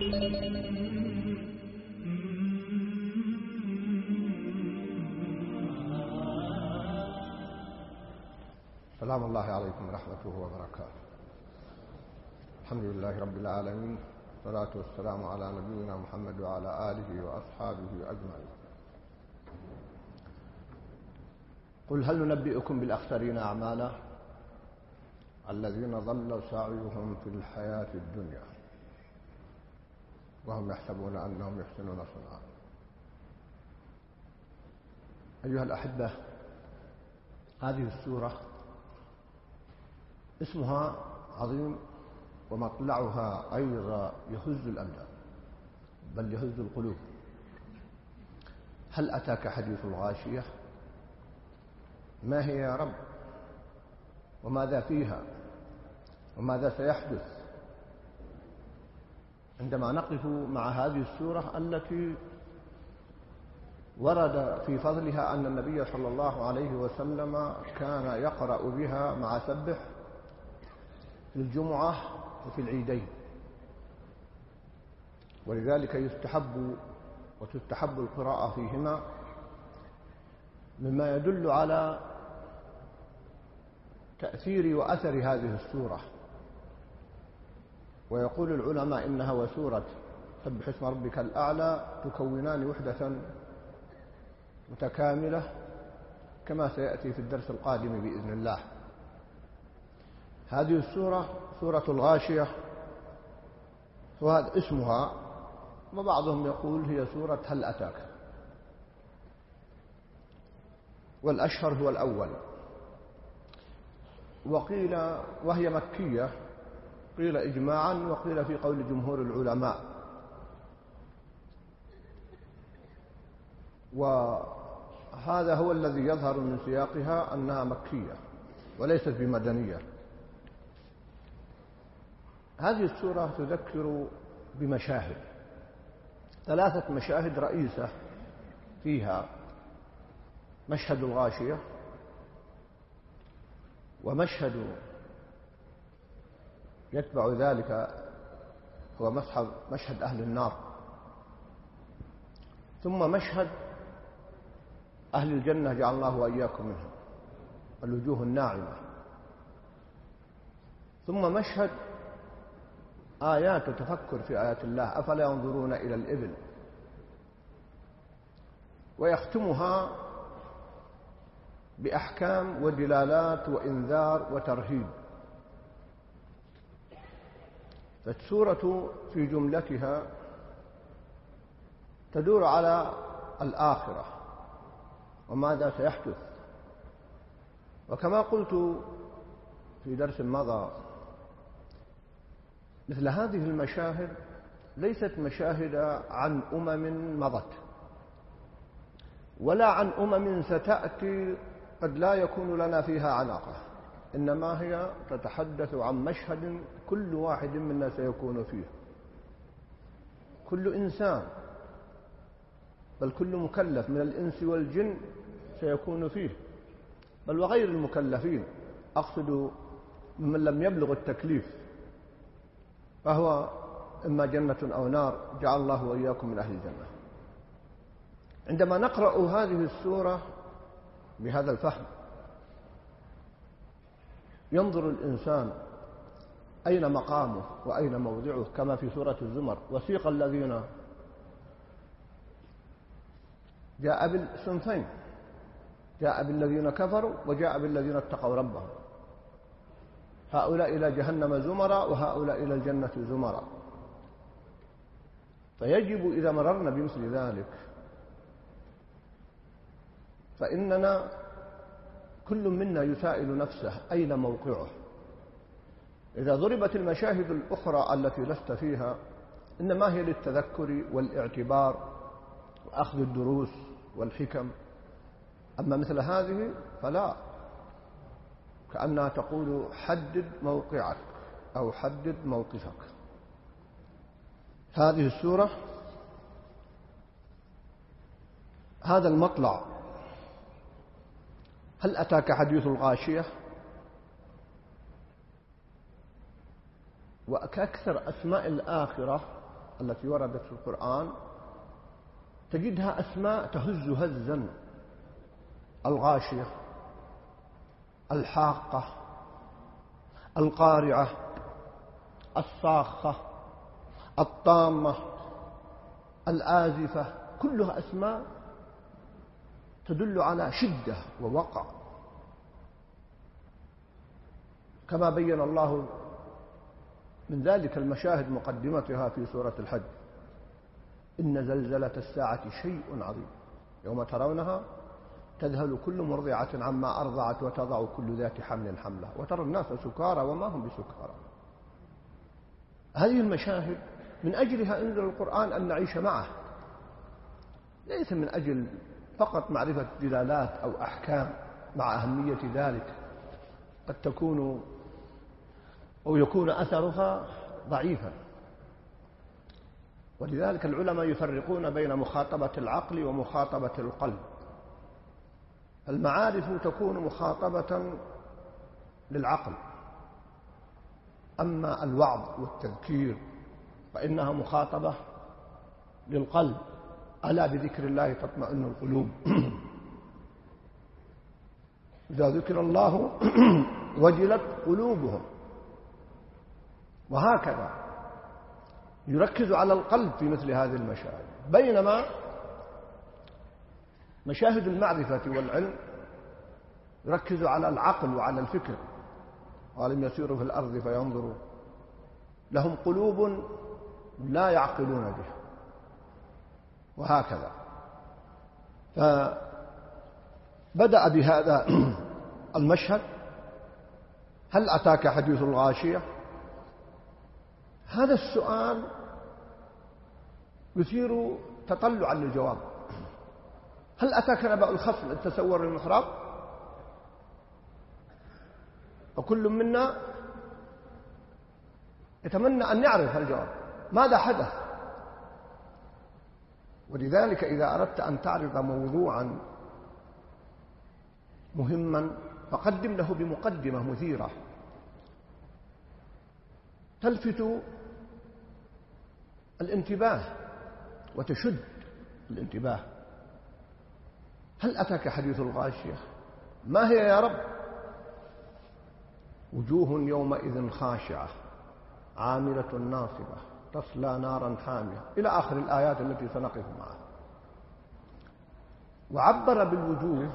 سلام الله عليكم ورحمته وبركاته. الحمد لله رب العالمين، والصلاة والسلام على نبينا محمد وعلى آله وأصحابه أجمعين. قل هل ننبئكم بالأخسرين أعمالا الذين ضل سعيهم في الحياة الدنيا وهم يحسبون أنهم يحسنون صنعا. أيها الأحبة، هذه السورة اسمها عظيم ومطلعها أيضا يهز الأبدان بل يهز القلوب. هل أتاك حديث الغاشية؟ ما هي يا رب؟ وماذا فيها؟ وماذا سيحدث؟ عندما نقف مع هذه السورة التي ورد في فضلها أن النبي صلى الله عليه وسلم كان يقرأ بها مع سبح في الجمعة وفي العيدين، ولذلك وتستحب القراءة فيهما، مما يدل على تأثير وأثر هذه السورة. ويقول العلماء إنها وسورة سبح اسم ربك الأعلى تكونان وحدة متكاملة، كما سيأتي في الدرس القادم بإذن الله. هذه السورة سورة الغاشية، وهذا اسمها، وبعضهم يقول هي سورة هل أتاك، والأشهر هو الأول. وقيل وهي مكية، قيل إجماعا، وقيل في قول جمهور العلماء. وهذا هو الذي يظهر من سياقها أنها مكية وليست بمدنية. هذه السورة تذكر بمشاهد، 3 مشاهد رئيسة فيها: مشهد الغاشية، ومشهد يتبع ذلك هو مشهد أهل النار، ثم مشهد أهل الجنة جعل الله وإياكم منهم، الوجوه الناعمة، ثم مشهد آيات وتفكر في آيات الله، أفلا ينظرون إلى الإبل، ويختمها بأحكام ودلالات وإنذار وترهيب. فالسورة في جملتها تدور على الآخرة وماذا سيحدث. وكما قلت في درس مضى، مثل هذه المشاهد ليست مشاهد عن مضت، ولا عن ستأتي قد لا يكون لنا فيها علاقة، إنما هي تتحدث عن مشهد كل واحد منا سيكون فيه، كل إنسان، بل كل مكلف من الإنس والجن سيكون فيه، بل وغير المكلفين، أقصد ممن لم يبلغ التكليف، فهو إما جنة أو نار، جعل الله وإياكم من أهل الجنة. عندما نقرأ هذه السورة بهذا الفهم ينظر الإنسان أين مقامه وأين موضعه، كما في سورة الزمر: وسيق الذين جاء بالصنفين، جاء بالذين كفروا وجاء بالذين اتقوا ربهم، هؤلاء إلى جهنم زمرا وهؤلاء إلى الجنة زمرا. فيجب إذا مررنا بمثل ذلك فإننا كل منا يسائل نفسه أين موقعه. إذا ضربت المشاهد الأخرى التي لست فيها إنما هي للتذكر والاعتبار وأخذ الدروس والحكم، أما مثل هذه فلا، كأنها تقول حدد موقعك أو حدد موقفك. هذه السورة هذا المطلع. هل أتاك حديث الغاشية؟ وكأكثر أسماء الآخرة التي وردت في القرآن تجدها أسماء تهز هزا: الغاشية، الحاقة، القارعة، الصاخة، الطامة، الآزفة، كلها أسماء تدل على شدة ووقع، كما بين الله من ذلك المشاهد مقدمتها في سورة الحج: إن زلزلة الساعة شيء عظيم يوم ترونها تذهل كل مرضعة عما أرضعت وتضع كل ذات حمل حملها وترى الناس سكارى وما هم بسكارى. هذه المشاهد من أجلها أنزل القرآن أن نعيش معه، ليس من أجل فقط معرفة دلالات أو أحكام، مع أهمية ذلك قد تكون أو يكون أثرها ضعيفا. ولذلك العلماء يفرقون بين مخاطبة العقل ومخاطبة القلب. المعارف تكون مخاطبة للعقل، أما الوعظ والتذكير فإنها مخاطبة للقلب. ألا بذكر الله تطمئن القلوب. إذا ذكر الله وجلت قلوبهم. وهكذا يركز على القلب في مثل هذه المشاهد، بينما مشاهد المعرفة والعلم يركز على العقل وعلى الفكر. ولم يسيروا في الأرض فينظروا لهم قلوب لا يعقلون بها، وهكذا. فبدأ بهذا المشهد: هل أتاك حديث الغاشية؟ هذا السؤال يثير تطلعا للجواب. هل أتاك نبأ الخصم إذ تسوروا المحراب؟ وكل منا يتمنى أن يعرف الجواب، ماذا حدث؟ ولذلك إذا أردت أن تعرض موضوعا مهما فقدم له بمقدمة مثيرة تلفت الانتباه وتشد الانتباه. هل أتاك حديث الغاشية؟ ما هي يا رب؟ وجوه يومئذ خاشعة عاملة ناصبة تصلى نارا حامية إلى آخر الآيات التي سنقف معها. وعبر بالوجوه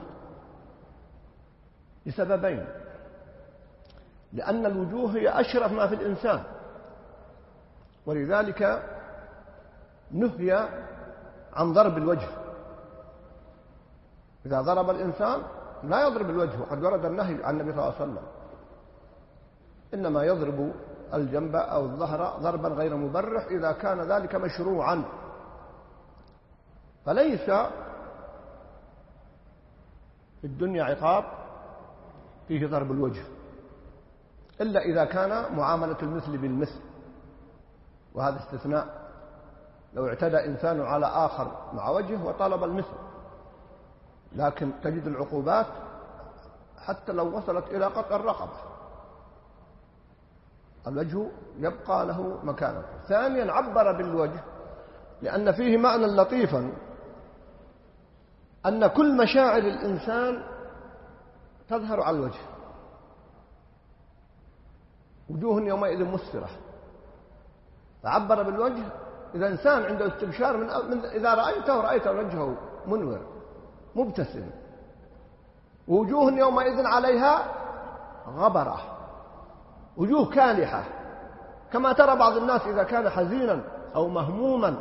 لسببين: لأن الوجوه هي أشرف ما في الإنسان، ولذلك نهي عن ضرب الوجه. إذا ضرب الإنسان لا يضرب الوجه، وقد ورد النهي عن النبي صلى الله عليه وسلم: إنما يضرب الجنب أو الظهر ضربا غير مبرح إذا كان ذلك مشروعا. فليس في الدنيا عقاب فيه ضرب الوجه إلا إذا كان معاملة المثل بالمثل، وهذا استثناء. لو اعتدى إنسان على آخر مع وجهه وطلب المثل، لكن تجد العقوبات حتى لو وصلت إلى قطع الرقبة، الوجه يبقى له مكانه. ثانيا عبر بالوجه لأن فيه معنى لطيفا، أن كل مشاعر الإنسان تظهر على الوجه. وجوه يومئذ مسفرة، فعبر بالوجه. إذا إنسان عنده استبشار من إذا رأيت وجهه منور مبتسم. وجوه يومئذ عليها غبرة، وجوه كالحة، كما ترى بعض الناس إذا كان حزينا أو مهموما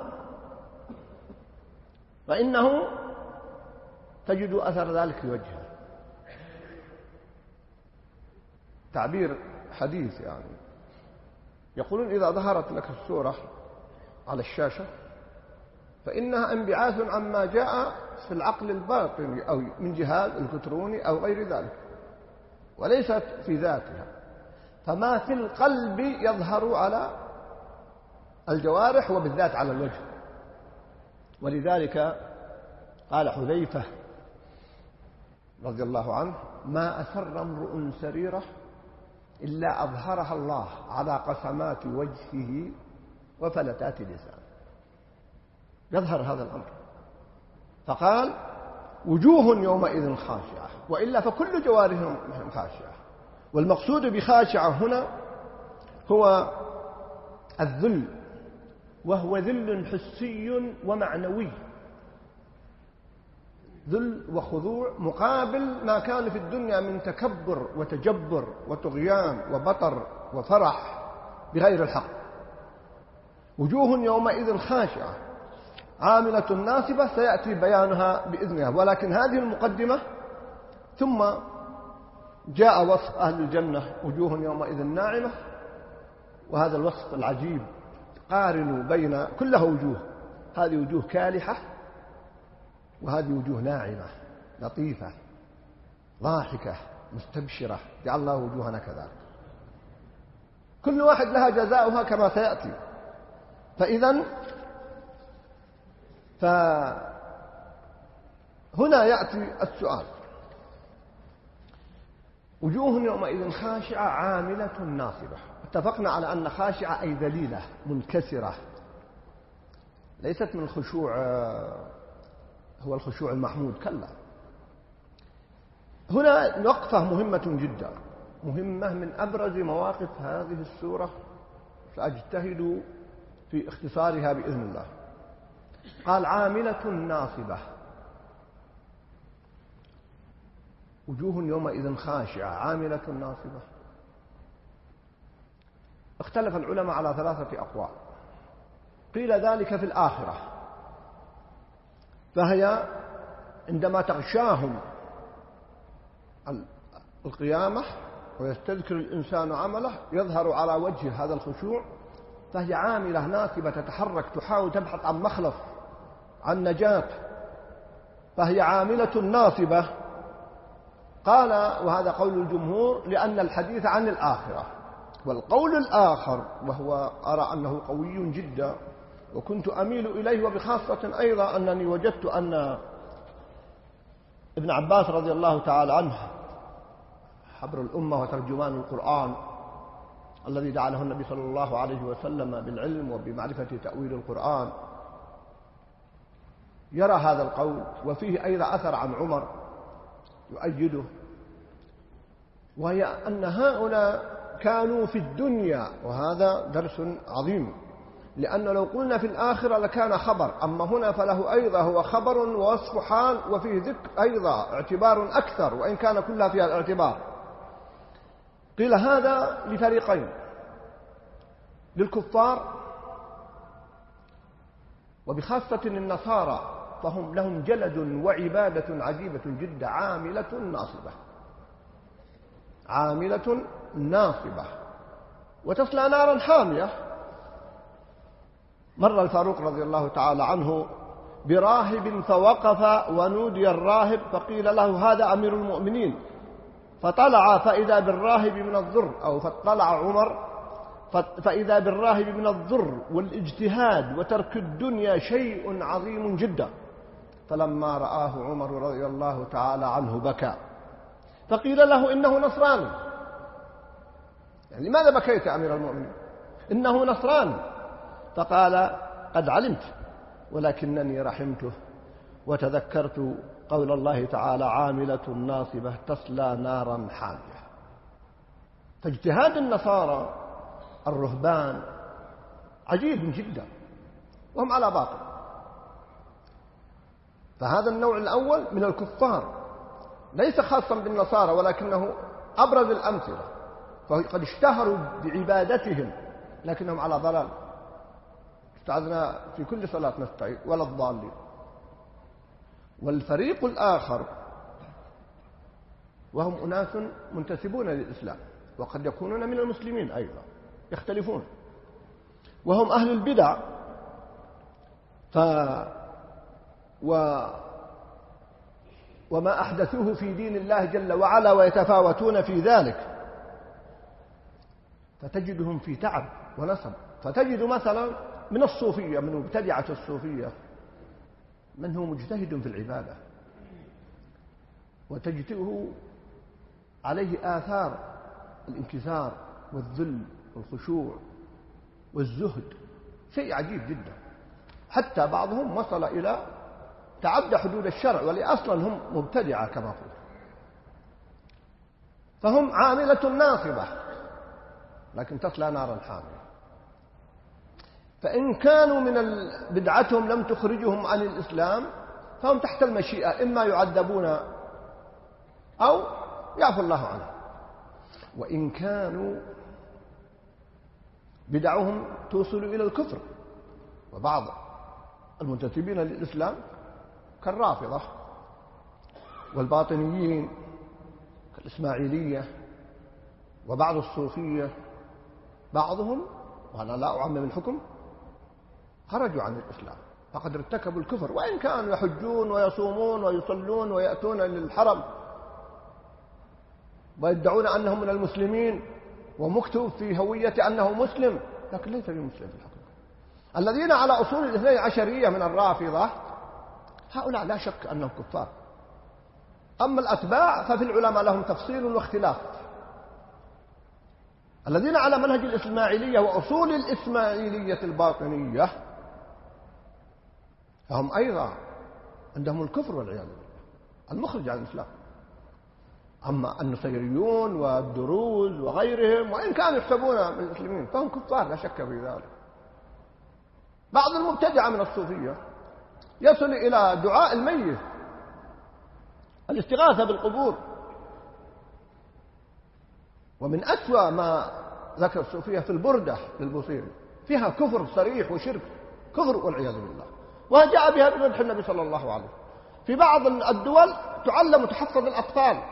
فإنه تجد أثر ذلك في وجهه. تعبير حديث يعني، يقولون إذا ظهرت لك الصورة على الشاشة فإنها انبعاث عما جاء في العقل الباطني أو من جهاز الكتروني أو غير ذلك، وليست في ذاتها. فما في القلب يظهر على الجوارح وبالذات على الوجه. ولذلك قال حذيفة رضي الله عنه: ما أسر امرؤ سريرة إلا أظهرها الله على قسمات وجهه وفلتات لسانه. يظهر هذا الأمر. فقال وجوه يومئذ خاشعة، وإلا فكل جوارهم خاشعة. والمقصود بخاشعة هنا هو الذل، وهو ذل حسي ومعنوي، ذل وخضوع مقابل ما كان في الدنيا من تكبر وتجبر وطغيان وبطر وفرح بغير الحق. وجوه يومئذ خاشعة عاملة ناصبة، سيأتي بيانها بإذنها. ولكن هذه المقدمة، ثم جاء وصف أهل الجنة وجوه يومئذ ناعمة، وهذا الوصف العجيب قارنوا بين كلها وجوه، هذه وجوه كالحة وهذه وجوه ناعمة لطيفة ضاحكة مستبشرة، جعل الله وجوهنا كذلك، كل واحد لها جزاؤها كما سيأتي. فهنا يأتي السؤال: وجوه يومئذ خاشعة عاملة ناصبة. اتفقنا على أن خاشعة أي ذليلة منكسرة، ليست من الخشوع هو الخشوع المحمود، كلا. هنا وقفة مهمة جدا، مهمة من أبرز مواقف هذه السورة، سأجتهد في اختصارها بإذن الله. قال عاملة ناصبة، وجوه يومئذ خاشعة عاملة ناصبة. اختلف العلماء على 3 أقوال. قيل ذلك في الآخرة، فهي عندما تغشاهم القيامة ويستذكر الإنسان عمله يظهر على وجه هذا الخشوع، فهي عاملة ناصبة تتحرك، تحاول تبحث عن مخلص، عن نجاة، فهي عاملة ناصبة. قال وهذا قول الجمهور لأن الحديث عن الآخرة. والقول الآخر وهو أرى أنه قوي جدا وكنت أميل إليه، وبخاصة أيضا أنني وجدت أن ابن عباس رضي الله تعالى عنه حبر الأمة وترجمان القرآن الذي دعا له النبي صلى الله عليه وسلم بالعلم وبمعرفة تأويل القرآن، يرى هذا القول، وفيه أيضا أثر عن عمر يؤيده، وهي أن هؤلاء كانوا في الدنيا، وهذا درس عظيم، لأن لو قلنا في الآخرة لكان خبر، أما هنا فله أيضا هو خبر ووصف حال، وفيه ذكر أيضا اعتبار أكثر، وإن كان كلها فيها الاعتبار. قيل هذا لفريقين: للكفار وبخاصة النصارى، فهم لهم جلد وعبادة عجيبة جدا، عاملة ناصبة، عاملة ناصبة وتصلى نارا حامية. مر الفاروق رضي الله تعالى عنه براهب فوقف ونودي الراهب فقيل له هذا أمير المؤمنين، فطلع فإذا بالراهب من الضر، أو فاطلع عمر فإذا بالراهب من الضر والاجتهاد وترك الدنيا شيء عظيم جدا. فلما رآه عمر رضي الله تعالى عنه بكى، فقيل له إنه نصراني. يعني لماذا بكيت يا أمير المؤمنين؟ إنه نصراني. فقال قد علمت، ولكنني رحمته وتذكرت قول الله تعالى عاملة ناصبة تصلى نارا حامية. فاجتهاد النصارى الرهبان عجيب جدا، وهم على باطل. فهذا النوع الأول من الكفار ليس خاصا بالنصارى، ولكنه أبرز الأمثلة، فقد اشتهروا بعبادتهم لكنهم على ضلال. استعذنا في كل صلاة نستعيذ ولا الضالين. والفريق الآخر وهم أناس منتسبون للإسلام، وقد يكونون من المسلمين أيضا، يختلفون، وهم أهل البدع. وما أحدثوه في دين الله جل وعلا ويتفاوتون في ذلك، فتجدهم في تعب ونصب. فتجد مثلا من الصوفية، من مبتدعة الصوفية، من هو مجتهد في العبادة وتجده عليه آثار الانكسار والذل والخشوع والزهد، شيء عجيب جدا. حتى بعضهم وصل إلى تعدى حدود الشرع، ولأصلا هم مبتدعة كما قلت. فهم عاملة ناصبة لكن تصلى نارا حامية. فإن كانوا من بدعتهم لم تخرجهم عن الإسلام فهم تحت المشيئة، إما يعذبون أو يعفو الله عنهم. وإن كانوا بدعهم توصل إلى الكفر، وبعض المنتسبين للإسلام كالرافضة والباطنيين كالإسماعيلية وبعض الصوفية، بعضهم، وأنا لا أعمم الحكم، خرجوا عن الإسلام فقد ارتكبوا الكفر، وإن كانوا يحجون ويصومون ويصلون ويأتون للحرم ويدعون أنهم من المسلمين ومكتوب في هويته أنه مسلم، لكن ليس بمسلم في الحقيقة. الذين على أصول الاثني عشرية من الرافضة هؤلاء لا شك أنهم كفار. أما الأتباع ففي العلماء لهم تفصيل واختلاف. الذين على منهج الإسماعيلية وأصول الإسماعيلية الباطنية فهم أيضا عندهم الكفر والعياذ بالله المخرج عن الإسلام. أما النصيريون والدروز وغيرهم وإن كانوا يحسبون من المسلمين فهم كفار لا شك في ذلك. بعض المبتدعة من الصوفية يصل إلى دعاء الميت، الاستغاثة بالقبور. ومن أسوأ ما ذكر الصوفية في البردة للبوصيري فيها كفر صريح وشرك، كفر والعياذ بالله، وجاء بها بمدح النبي صلى الله عليه وسلم. في بعض الدول تعلم وتحفظ الأطفال،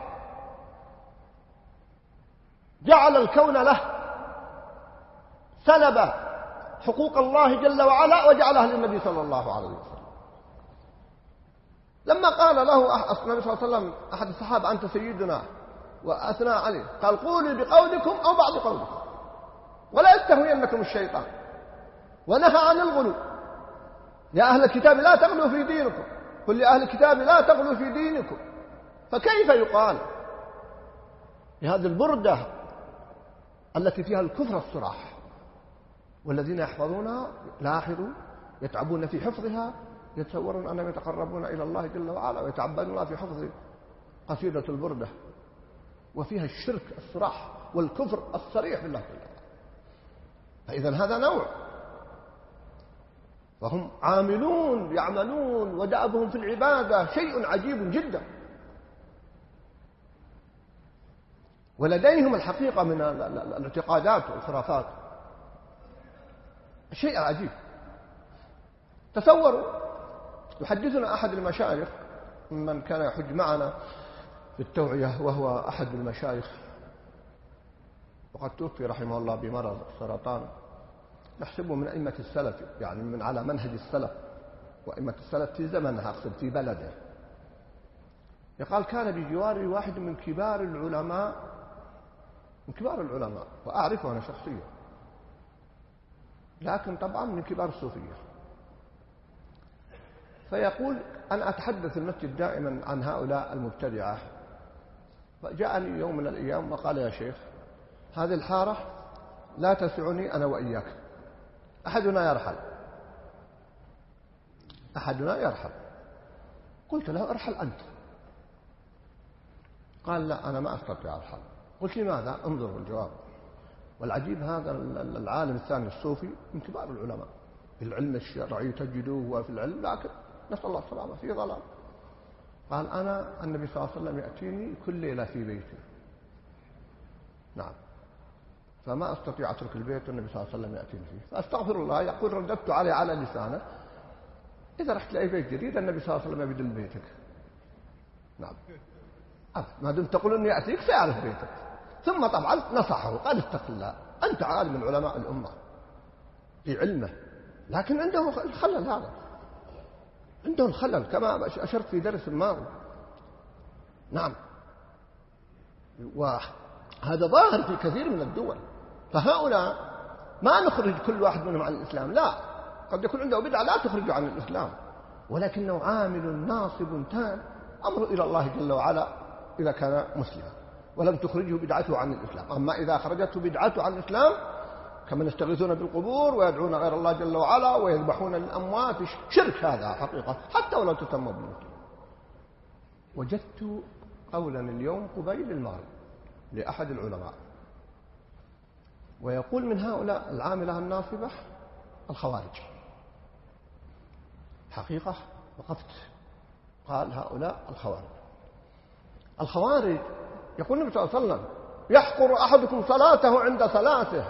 جعل الكون له، سلب حقوق الله جل وعلا وجعلها للنبي صلى الله عليه وسلم. لما قال له النبي صلى الله عليه وسلم أحد الصحابة أنت سيدنا وأثنى عليه، قال قولوا بقولكم أو بعض قولكم ولا يستهوينكم الشيطان، ونهى عن الغلو. يا أهل الكتاب لا تغلوا في دينكم، قل لأهل الكتاب لا تغلوا في دينكم. فكيف يقال بهذه البردة التي فيها الكفر الصراح؟ والذين يحفظونها لاحظوا يتعبون في حفظها، يتصورون أنهم يتقربون إلى الله جل وعلا ويتعبدون في حفظ قصيدة البردة، وفيها الشرك الصراح والكفر الصريح بالله جل وعلا. فإذا هذا نوع، وهم عاملون يعملون ودأبهم في العبادة شيء عجيب جدا، ولديهم الحقيقة من الاعتقادات والخرافات شيء عجيب. تصوروا، يحدثنا أحد المشايخ ممن كان يحج معنا في التوعية وهو أحد المشايخ وقد توفي رحمه الله بمرض السرطان، نحسبه من أئمة السلف، يعني من على منهج السلف وأئمة السلف في زمنها، أقصد في بلده. يقال كان بجواري واحد من كبار العلماء، وأعرفه أنا شخصيا، لكن طبعا من كبار الصوفية. فيقول أنا أتحدث المسجد دائما عن هؤلاء المبتدعة، فجاءني يوم من الأيام وقال يا شيخ هذه الحارة لا تسعني أنا وإياك، أحدنا يرحل. قلت له ارحل أنت. قال لا أنا ما أستطيع أرحل. قلت لماذا؟ انظروا الجواب. والعجيب هذا العالم الثاني الصوفي من كبار العلماء في العلم الشرعي تجدوه وفي العلم، لكن نسأل الله السلامة في ضلال. قال أنا النبي صلى الله عليه وسلم يأتيني كل ليلة في بيتي، نعم، فما أستطيع أترك البيت والنبي صلى الله عليه وسلم يأتيني فيه، فأستغفر الله. يقول رددت عليه على لسانه إذا رحت لأي بيت جديد النبي صلى الله عليه وسلم يبدل بيتك، نعم، ما دمت تقول أنه يأتيك سيعرف بيتك. ثم طبعا نصحه قال اتق الله، أنت عالم من علماء الأمة في علمه، لكن عنده الخلل، هذا عنده الخلل كما أشرت في درس الماضي، نعم، وهذا ظاهر في كثير من الدول. فهؤلاء ما نخرج كل واحد منهم عن الإسلام، لا، قد يكون عنده بدعة لا تخرج عن الإسلام، ولكنه عامل ناصب تام، أمره إلى الله جل وعلا إذا كان مسلما ولم تخرجه بدعته عن الإسلام. أما إذا خرجته بدعته عن الإسلام كمن يستغيثون بالقبور ويدعون غير الله جل وعلا ويذبحون الأموات. شرك هذا حقيقة حتى ولو تتم بيوت. وجدت قولا اليوم قبيل المغرب لأحد العلماء ويقول من هؤلاء العاملة الناصبة الخوارج. حقيقة وقفت، قال هؤلاء الخوارج يقول النبي صلى الله عليه وسلم يحقر أحدكم صلاته عند صلاته،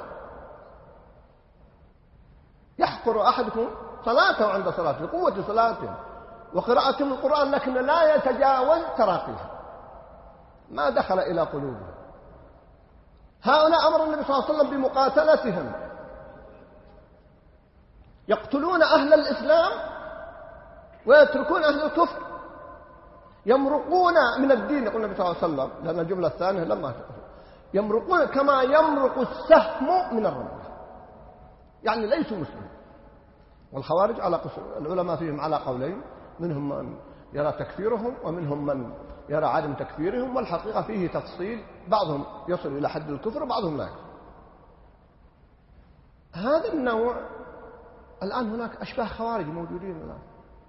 يحقر أحدكم صلاته عند صلاته لقوة صلاته وقراءتهم القرآن، لكن لا يتجاوز تراقيها، ما دخل إلى قلوبهم. هؤلاء أمر النبي صلى الله عليه وسلم بمقاتلتهم، يقتلون أهل الإسلام ويتركون أهل الكفر، يمرقون من الدين. يقول النبي صلى الله عليه وسلم، لأن الجملة الثانية لما يمرقون كما يمرق السهم من الرمية، يعني ليسوا مسلمين. والخوارج على العلماء فيهم على قولين، منهم من يرى تكفيرهم ومنهم من يرى عدم تكفيرهم، والحقيقة فيه تفصيل، بعضهم يصل إلى حد الكفر وبعضهم لا يكفر. هذا النوع الآن هناك أشباه خوارج موجودين الآن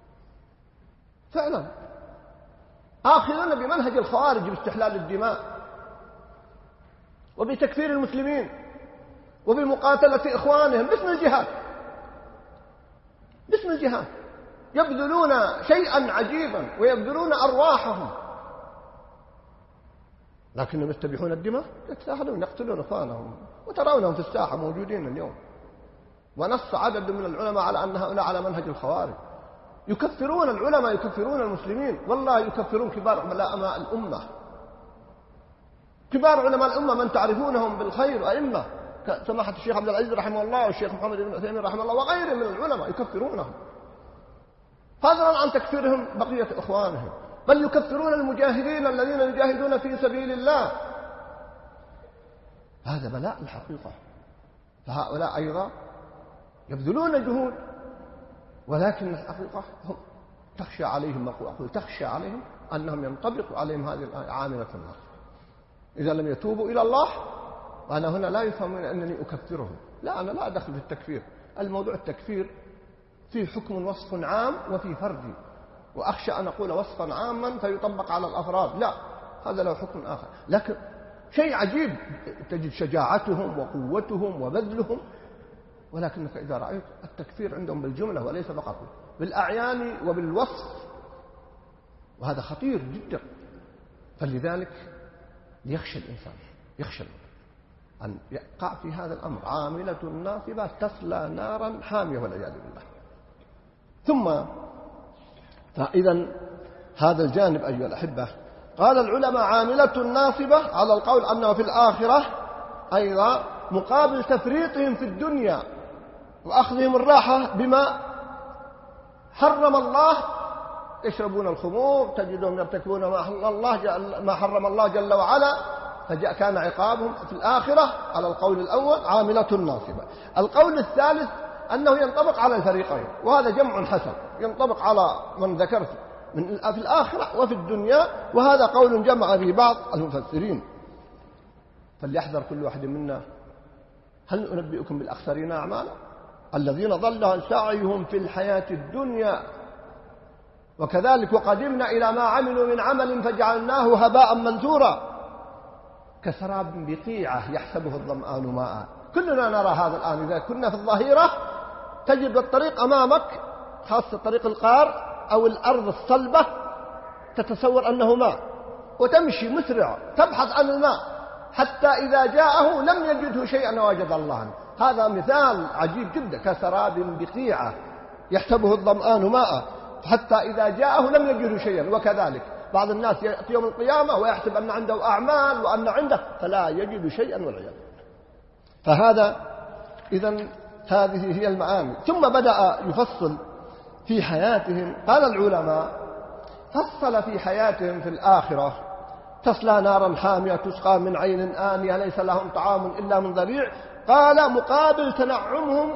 فعلا، آخذون بمنهج الخوارج باستحلال الدماء وبتكفير المسلمين وبمقاتلة إخوانهم باسم الجهاد، باسم الجهاد يبذلون شيئا عجيبا ويبذلون أرواحهم، لكنهم يستبيحون الدماء، يتساهلون يقتلون إخوانهم، وترونهم في الساحة موجودين اليوم. ونص عدد من العلماء على أن هؤلاء على منهج الخوارج، يكفرون العلماء، يكفرون المسلمين، والله يكفرون كبار علماء الأمة، كبار علماء الأمة من تعرفونهم بالخير أئمة كسماحة الشيخ عبد العزيز رحمه الله والشيخ محمد بن عثيمين رحمه الله وغيرهم من العلماء يكفرونهم، فضلا عن تكفيرهم بقية إخوانهم، بل يكفرون المجاهدين الذين يجاهدون في سبيل الله. هذا بلاء الحقيقة. فهؤلاء أيضا يبذلون جهود، ولكن الحقيقة هم تخشى عليهم، أقول تخشى عليهم أنهم ينطبق عليهم هذه عاملة النار إذا لم يتوبوا إلى الله. وأنا هنا لا يفهم أنني أكفرهم، لا، أنا لا أدخل في التكفير. الموضوع التكفير فيه حكم وصف عام وفي فردي، وأخشى أن أقول وصفا عاما فيطبق على الأفراد، لا، هذا له حكم آخر. لكن شيء عجيب تجد شجاعتهم وقوتهم وبذلهم، ولكنك إذا رأيت التكفير عندهم بالجملة وليس فقط بالأعيان وبالوصف، وهذا خطير جدا. فلذلك يخشى الإنسان، يخشى أن يقع في هذا الأمر. عاملة ناصبة تصلى نارا حامية والعياذ بالله. ثم فإذا هذا الجانب أيها الأحبة، قال العلماء عاملة ناصبة على القول أنه في الآخرة أيضا مقابل تفريطهم في الدنيا وأخذهم الراحة بما حرم الله، يشربون الخمور، تجدهم يرتكبون ما حرم الله جل وعلا، فجاء كان عقابهم في الآخرة على القول الأول عاملة ناصبة. القول الثالث أنه ينطبق على الفريقين، وهذا جمع حسن، ينطبق على من ذكرت من في الآخرة وفي الدنيا، وهذا قول جمع به بعض المفسرين. فليحذر كل واحد منا. هل أنبئكم بالأخسرين أعمالا؟ الذين ضل سعيهم في الحياة الدنيا وكذلك وقدمنا إلى ما عملوا من عمل فجعلناه هباء منثورا كسراب بقيعة يحسبه الظمآن ماء. كلنا نرى هذا الآن، إذا كنا في الظهيرة تجد الطريق أمامك، خاصة طريق القار أو الأرض الصلبة، تتصور أنه ماء وتمشي مسرع تبحث عن الماء، حتى إذا جاءه لم يجده شيئا وجد الله عنه. هذا مثال عجيب جدا، كسراب بقيعة يحسبه الظمآن ماء حتى إذا جاءه لم يجده شيئا. وكذلك بعض الناس يأتي يوم القيامة ويحسب أن عنده أعمال وأن عنده فلا يجد شيئا والعياذ. فهذا إذن هذه هي المعاني. ثم بدأ يفصل في حياتهم. قال العلماء فصل في حياتهم في الآخرة تصلى نارا حامية تسقى من عين آنية ليس لهم طعام إلا من ضريع. قال مقابل تنعمهم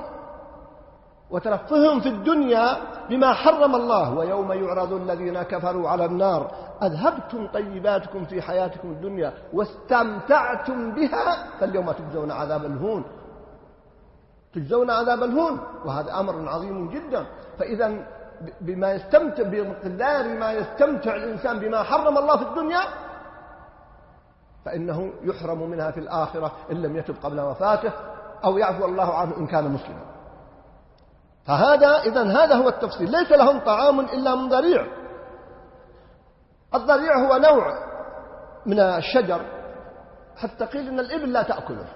وترفههم في الدنيا بما حرم الله، ويوم يعرض الذين كفروا على النار أذهبتم طيباتكم في حياتكم الدنيا واستمتعتم بها فاليوم تجزون عذاب الهون. تجزون عذاب الهون، وهذا أمر عظيم جدا. فإذا بمقدار ما يستمتع الإنسان بما حرم الله في الدنيا فإنه يحرم منها في الآخرة إن لم يتب قبل وفاته أو يعفو الله عنه إن كان مسلما. هذا هو التفصيل. ليس لهم طعام إلا من ضريع. الضريع هو نوع من الشجر، حتى قيل إن الإبل لا تأكله.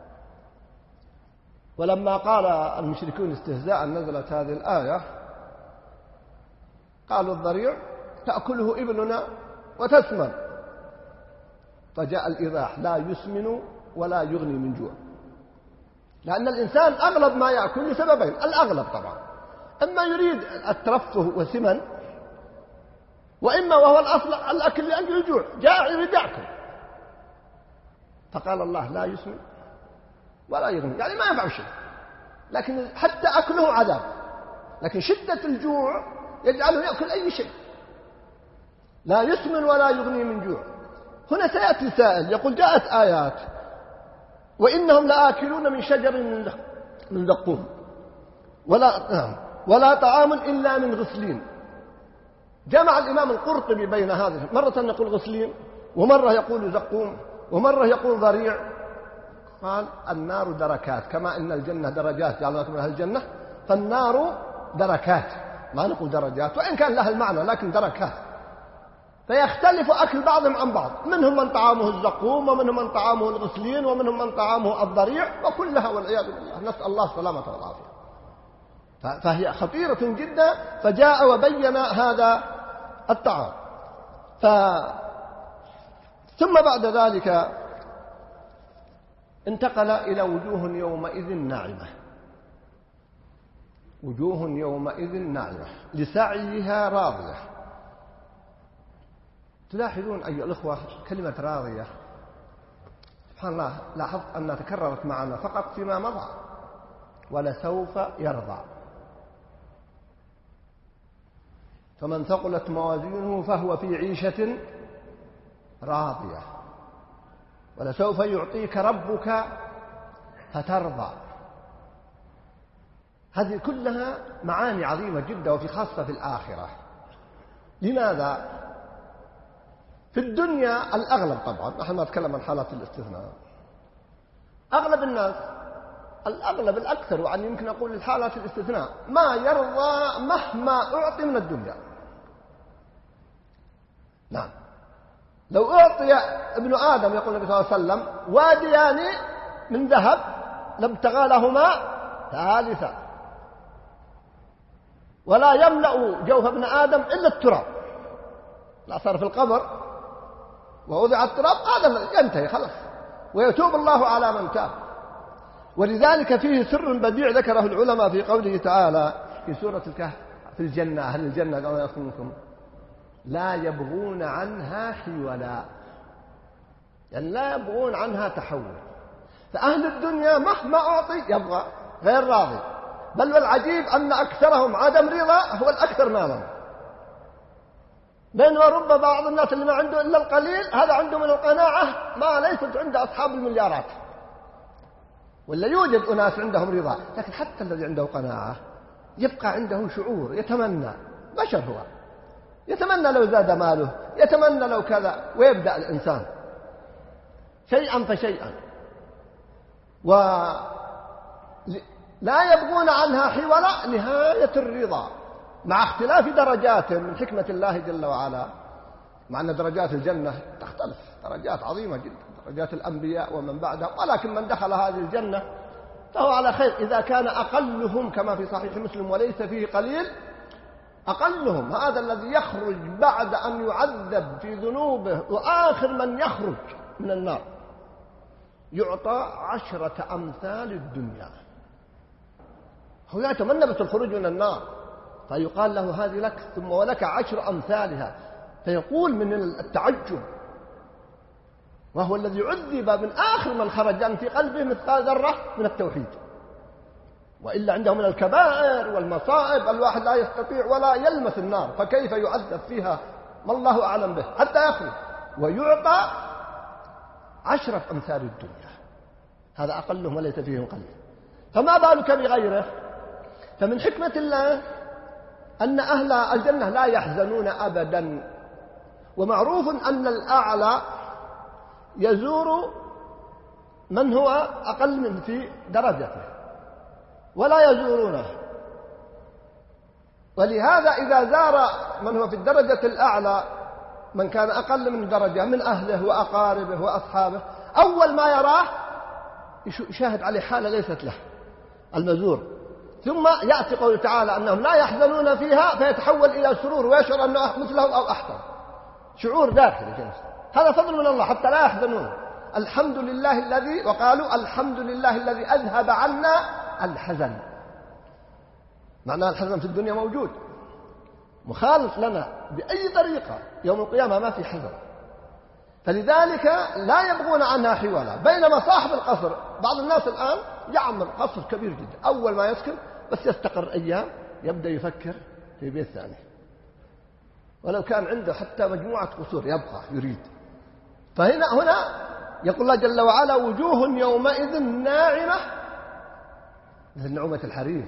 ولما قال المشركون استهزاء نزلت هذه الآية، قالوا الضريع تأكله إبلنا وتسمن، فجاء الإيضاح لا يسمن ولا يغني من جوع. لأن الإنسان أغلب ما يأكل لسببين، الأغلب طبعا، إما يريد الترفه والسمن، وإما وهو الأصل الأكل لأجل الجوع، جاء يريد يأكل. فقال الله لا يسمن ولا يغني، يعني ما ينفع شيء، لكن حتى أكله عذاب. لكن شدة الجوع يجعله يأكل أي شيء. لا يسمن ولا يغني من جوع. هنا سيأتي سائل يقول جاءت آيات وإنهم لآكلون من شجر من زقوم ولا طعام إلا من غسلين. جمع الإمام القرطبي بين هذه، مرة يقول غسلين، ومرة يقول زقوم، ومرة يقول ضريع. قال النار دركات، كما إن الجنة درجات جعلناكم من أهل الجنة، فالنار دركات، ما نقول درجات، وإن كان لها المعنى لكن دركات. فيختلف أكل بعضهم عن بعض، منهم من طعامه الزقوم، ومنهم من طعامه الغسلين، ومنهم من طعامه الضريع، وكلها والعياذ بالله، نسأل الله السلامة والعافية. فهي خطيرة جدا. فجاء وبين هذا الطعام. ثم بعد ذلك انتقل إلى وجوه يومئذ ناعمة. وجوه يومئذ ناعمة لسعيها راضية. تلاحظون أيها الأخوة كلمة راضية، سبحان الله، لاحظت أنها تكررت معنا فقط فيما مضى، ولسوف يرضى. فمن ثقلت موازينه فهو في عيشة راضية، ولسوف يعطيك ربك فترضى. هذه كلها معاني عظيمة جدا، وفي خاصة في الآخرة. لماذا؟ في الدنيا الأغلب طبعا، نحن ما نتكلم عن حالات الاستثناء، أغلب الناس، الأغلب الأكثر، يعني يمكن أقول الحالات الاستثناء، ما يرضى مهما أعطي من الدنيا. نعم، لو أعطي ابن آدم، يقول النبي صلى الله عليه وسلم، واديان من ذهب لابتغى لهما ثالثا، ولا يملأ جوف ابن آدم إلا التراب. لا صار في القبر ووضع التراب، هذا ينتهي خلاص، ويتوب الله على من تاب. ولذلك فيه سر بديع ذكره العلماء في قوله تعالى في سورة الكهف في الجنة، أهل الجنة كما يصنكم لا يبغون عنها حولا، يعني لا يبغون عنها تحول. فأهل الدنيا مهما أعطي يبغى، غير راضي. بل والعجيب أن أكثرهم عدم رضا هو الأكثر مالا، بينما رب بعض الناس اللي ما عنده إلا القليل، هذا عنده من القناعة ما ليست عند أصحاب المليارات. ولا يوجد أناس عندهم رضا، لكن حتى الذي عنده قناعة يبقى عنده شعور، يتمنى، بشر هو، يتمنى لو زاد ماله، يتمنى لو كذا، ويبدأ الإنسان شيئا فشيئا. ولا يبغون عنها حولا، نهاية الرضا، مع اختلاف درجات من حكمة الله جل وعلا. مع أن درجات الجنة تختلف، درجات عظيمة جدا، درجات الأنبياء ومن بعدهم، ولكن من دخل هذه الجنة فهو على خير. إذا كان أقلهم كما في صحيح مسلم وليس فيه قليل، أقلهم هذا الذي يخرج بعد أن يعذب في ذنوبه، وآخر من يخرج من النار يعطى 10 أمثال الدنيا. هو يتمنى بس الخروج من النار، فيقال له هذه لك، ثم ولك 10 أمثالها، فيقول من التعجب. وهو الذي عذب من آخر من خرج أن في قلبه مثقال ذرة من التوحيد، وإلا عنده من الكبائر والمصائب الواحد لا يستطيع ولا يلمس النار، فكيف يعذب فيها ما الله أعلم به حتى يخرج، ويعطى 10 أمثال الدنيا. هذا أقلهم وليس فيهم قليل. فما بالك بغيره. فمن حكمة الله أن أهل الجنة لا يحزنون أبدا. ومعروف أن الأعلى يزور من هو أقل من في درجته ولا يزورونه. ولهذا إذا زار من هو في الدرجة الأعلى من كان أقل من درجة من أهله وأقاربه وأصحابه، أول ما يراه يشاهد عليه حالة ليست له المزور، ثم يأتي قوله تعالى أنهم لا يحزنون فيها فيتحول إلى سرور ويشعر أنه مثله أو أحسن، شعور داخلي جنس. هذا فضل من الله حتى لا يحزنون. الحمد لله الذي، وقالوا الحمد لله الذي أذهب عنا الحزن. معنى الحزن في الدنيا موجود مخالف لنا بأي طريقة، يوم القيامة ما في حزن. فلذلك لا يبغون عنها حوالا. بينما صاحب القصر، بعض الناس الآن يعمر قصر كبير جدا، أول ما يسكن بس يستقر أيام يبدأ يفكر في بيت ثاني، ولو كان عنده حتى مجموعة قصور يبقى يريد. فهنا يقول الله جل وعلا وجوه يومئذ ناعمة مثل نعومة الحرير،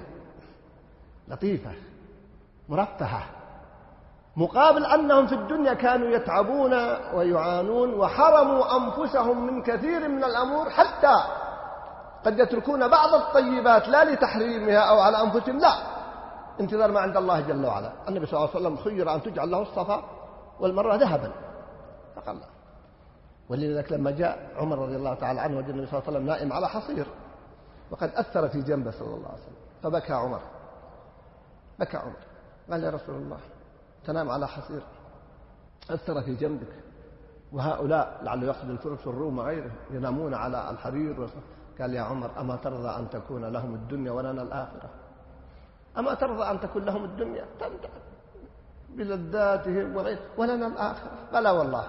لطيفة مرفهة، مقابل أنهم في الدنيا كانوا يتعبون ويعانون وحرموا أنفسهم من كثير من الأمور، حتى قد يتركون بعض الطيبات لا لتحريمها أو على أنفسهم، لا، انتظار ما عند الله جل وعلا. النبي صلى الله عليه وسلم خير أن تجعل له الصفا والمروة ذهبا فقال لا. ولذلك لما جاء عمر رضي الله تعالى عنه وجد النبي صلى الله عليه وسلم نائم على حصير وقد أثر في جنبه صلى الله عليه وسلم، فبكى عمر، بكى عمر قال يا رسول الله تنام على حصير أثر في جنبك، وهؤلاء لعله يقصد الفرس والروم وغيره ينامون على الحرير. قال يا عمر أما ترضى أن تكون لهم الدنيا ولنا الآخرة؟ أما ترضى أن تكون لهم الدنيا تمتع بلذاتهم وغيره ولنا الآخرة؟ بلى والله.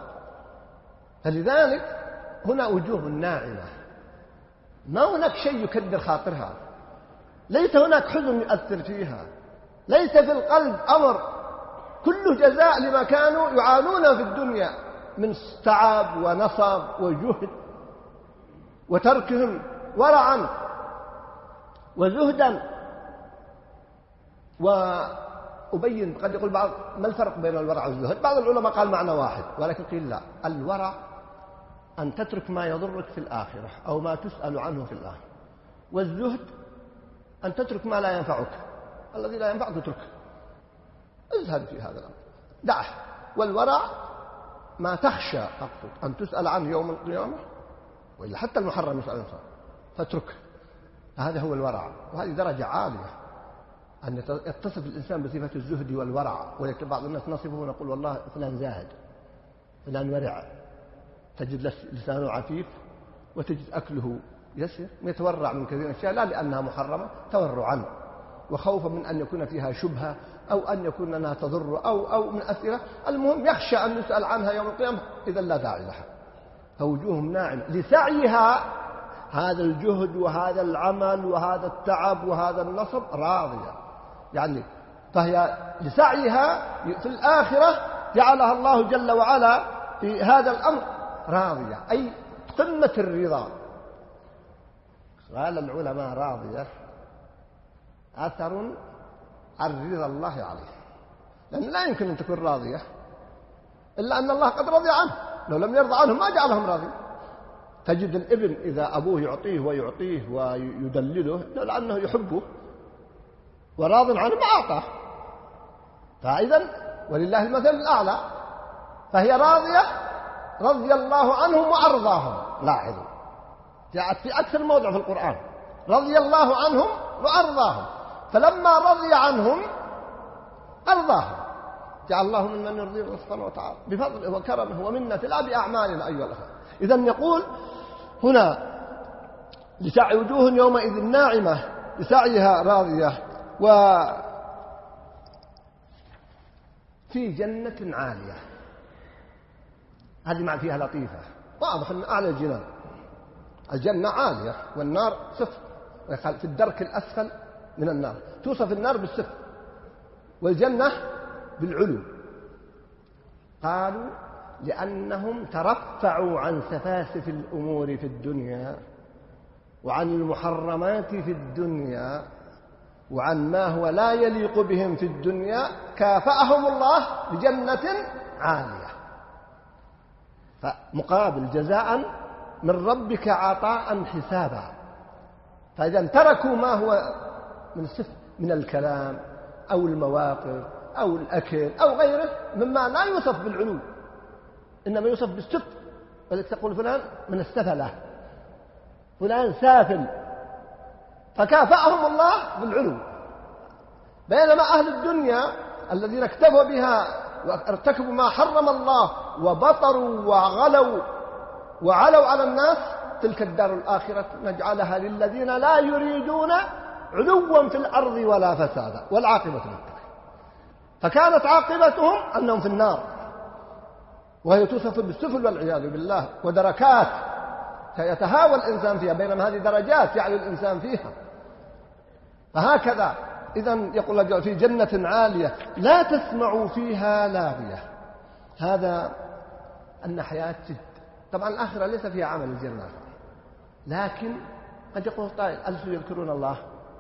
فلذلك هنا وجوه ناعمة، ما هناك شيء يكدر خاطرها، ليس هناك حزن يؤثر فيها، ليس في القلب أمر، كله جزاء لما كانوا يعانون في الدنيا من تعب ونصب وجهد وتركهم ورعا وزهدا. وأبين قد يقول بعض ما الفرق بين الورع والزهد؟ بعض العلماء قال معنى واحد، ولكن قيل لا، الورع أن تترك ما يضرك في الآخرة أو ما تسأل عنه في الآخرة، والزهد أن تترك ما لا ينفعك، الذي لا ينفعك اتركه، ازهد في هذا الأمر دعه. والورع ما تخشى أقصد أن تسأل عنه يوم القيامة، وإلا حتى المحرم يسأل الإنسان فتركه، هذا هو الورع. وهذه درجة عالية أن يتصف الإنسان بصفة الزهد والورع. ولكن بعض الناس نصفه ونقول والله فلان زاهد فلان ورع، تجد لسانه عفيف وتجد أكله يسر، يتورع من كثير من الأشياء لا لأنها محرمة، تورعا وخوفا من أن يكون فيها شبهة أو أن يكون أنها تضر أو من أسئلة، المهم يخشى أن يسأل عنها يوم القيامة، إذا لا داعي لها. فوجوههم ناعمة لسعيها، هذا الجهد وهذا العمل وهذا التعب وهذا النصب راضية، يعني فهي لسعيها في الآخرة جعلها الله جل وعلا في هذا الأمر راضية، أي قمة الرضا. قال العلماء راضية أثر عن رضا الله عليه، لأن لا يمكن أن تكون راضية إلا أن الله قد رضي عنه، لو لم يرضى عنهم ما جعلهم راضي. تجد الابن إذا أبوه يعطيه ويعطيه ويدلله لأنه يحبه وراض عنه ما أعطاه، فإذا ولله المثل الأعلى، فهي راضية رضي الله عنهم وأرضاهم. لاحظوا جاءت في أكثر موضع في القرآن رضي الله عنهم وأرضاهم، فلما رضي عنهم أرضاهم، جعل الله ممن يرضيه سبحانه وتعالى بفضله وكرمه ومنته لا بأعمالنا أيها الأخوة. إذن يقول هنا لسعي وجوه يومئذ ناعمة لسعيها راضية، وفي جنة عالية. هذه مع فيها لطيفة، واضح أن أعلى الجنان، الجنة عالية والنار صفر، في الدرك الأسفل من النار، توصف النار بالصفر والجنة بالعلو. قالوا لأنهم ترفعوا عن سفاسف الأمور في الدنيا وعن المحرمات في الدنيا وعن ما هو لا يليق بهم في الدنيا كافأهم الله بجنة عالية. فمقابل جزاء من ربك عطاء حسابا. فإذا تركوا ما هو من الكلام أو المواقف أو الأكل أو غيره مما لا يوصف بالعلو، إنما يوصف بالسفل، ولذلك تقول فلان من السفلة، فلان سافل، فكافأهم الله بالعلو. بينما أهل الدنيا الذين اكتفوا بها وارتكبوا ما حرم الله وبطروا وعلوا على الناس، تلك الدار الآخرة نجعلها للذين لا يريدون علوا في الأرض ولا فسادا والعاقبة للمتقين. فكانت عاقبتهم أنهم في النار، وهي توصف بالسفل والعياذ بالله، ودركات سيتهاوى الإنسان فيها، بينما هذه درجات يعلو الإنسان فيها. فهكذا إذن يقول لك في جنة عالية لا تسمع فيها لاغية. هذا أن حياة جد. طبعا الآخرة ليس فيها عمل الجنة، لكن قد يقول قائل أليسوا يذكرون الله؟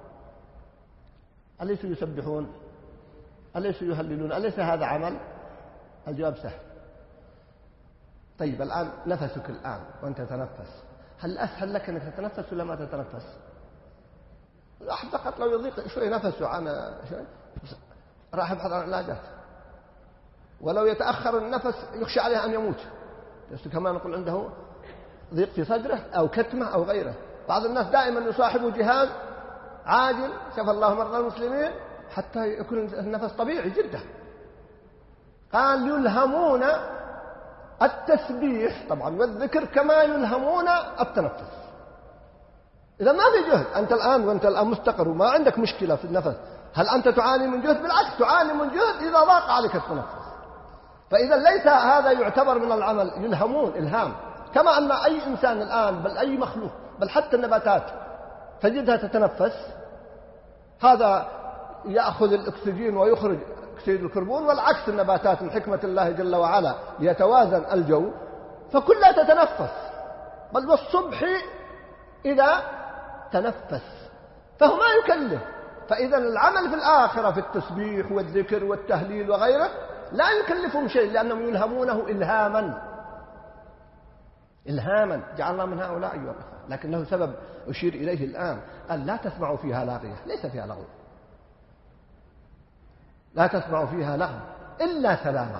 أليسوا يسبحون؟ أليسوا يهللون؟ أليس هذا عمل؟ الجواب سهل. طيب الآن نفسك الآن وأنت تتنفس، هل أسهل لك أنك تتنفس ولا ما تتنفس؟ الواحد فقط لو يضيق شوي نفسه عن شوي راح يبحث عن علاجات، ولو يتأخر النفس يخشى عليه أن يموت، بس كما نقول عنده ضيق في صدره أو كتمة أو غيره. بعض الناس دائما يصاحبوا جهاز عاجل، شفى الله مرضى المسلمين، حتى يكون النفس طبيعي جدا. قال يلهمون التسبيح طبعا والذكر كما يلهمون التنفس. إذا ما في جهد، أنت الآن مستقر وما عندك مشكلة في النفس، هل أنت تعاني من جهد؟ بالعكس تعاني من جهد إذا ضاق عليك التنفس. فإذا ليس هذا يعتبر من العمل، يلهمون إلهام. كما أن أي إنسان الآن بل أي مخلوق بل حتى النباتات تجدها تتنفس، هذا يأخذ الأكسجين ويخرج أكسيد الكربون، والعكس النباتات من حكمة الله جل وعلا ليتوازن الجو فكلها تتنفس، بل والصبح إذا تنفس فهو ما يكلف. فإذا العمل في الآخرة في التسبيح والذكر والتهليل وغيره لا يكلفهم شيء، لأنهم يلهمونه إلهاما جعلنا من هؤلاء أيها الأخوة. لكن له سبب أشير إليه الآن، قال لا تسمعوا فيها لاغية، ليس فيها لغو، لا تسمعوا فيها لغو إلا سلاما.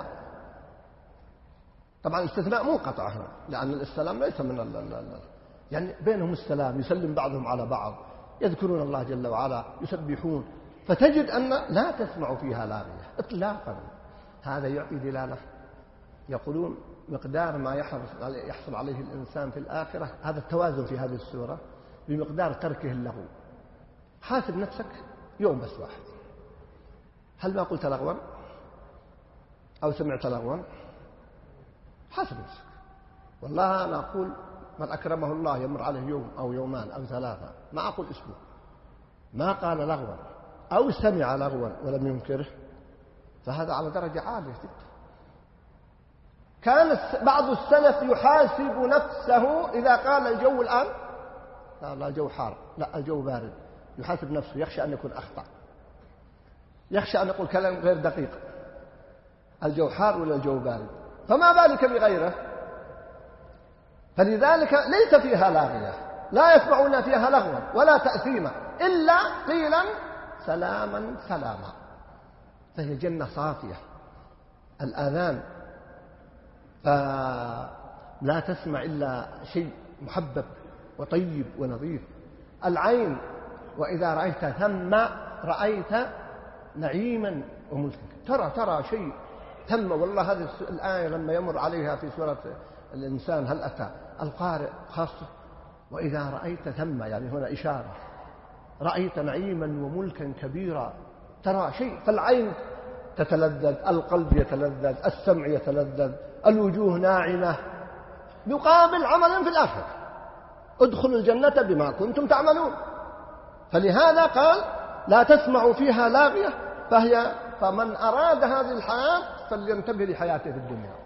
طبعا الاستثناء منقطع هنا، لأن السلام ليس من يعني بينهم السلام، يسلم بعضهم على بعض، يذكرون الله جل وعلا، يسبحون. فتجد أن لا تسمع فيها لاغية إطلاقا. هذا يعطي دلالة. يقولون مقدار ما يحصل عليه الإنسان في الآخرة، هذا التوازن في هذه السورة، بمقدار تركه اللغو. حاسب نفسك يوم بس واحد، هل ما قلت لغوا أو سمعت لغوا؟ حاسب نفسك. والله أنا أقول من أكرمه الله يمر عليه يوم أو يومان أو ثلاثة، ما أقول أسبوع، ما قال لغوا أو سمع لغوا ولم ينكره، فهذا على درجة عالية جدا. كان بعض السلف يحاسب نفسه إذا قال الجو الآن لا الجو حار، لا الجو بارد، يحاسب نفسه، يخشى أن يكون أخطأ، يخشى أن يقول كلام غير دقيق، الجو حار ولا الجو بارد، فما بالك بغيره. فلذلك ليس فيها لاغية، لا يسمعون فيها لغوا ولا تأثيما إلا قيلا سلاما سلاما. فهي جنة صافية. الآذان فلا تسمع إلا شيء محبب وطيب ونظيف. العين وإذا رأيت ثم رأيت نعيما وملكا، ترى شيء ثم. والله هذه الآية لما يمر عليها في سورة الإنسان هل أتى القارئ خاصة، وإذا رأيت ثم يعني هنا إشارة، رأيت نعيما وملكا كبيرا، ترى شيء. فالعين تتلذذ، القلب يتلذذ، السمع يتلذذ، الوجوه ناعمة، يقابل عملا في الآخرة. ادخلوا الجنة بما كنتم تعملون. فلهذا قال لا تسمع فيها لاغية. فمن أراد هذه الحياة فلينتبه لحياته في الدنيا،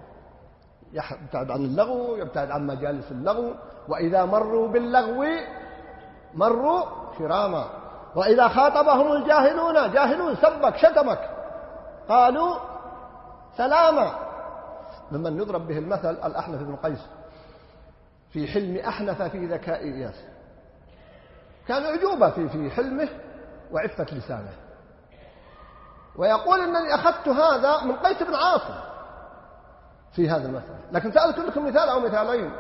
يبتعد عن اللغو، يبتعد عن مجالس اللغو. وإذا مروا باللغو مروا كراما، وإذا خاطبهم الجاهلون جاهلون سبك شتمك قالوا سلاما. ممن يضرب به المثل الأحنف بن قيس في حلم أحنف في ذكاء إياس، كان عجوبة في حلمه وعفة لسانه، ويقول إنني أخذت هذا من قيس بن عاصم في هذا المثل. لكن سأذكر لكم مثال أو مثالين.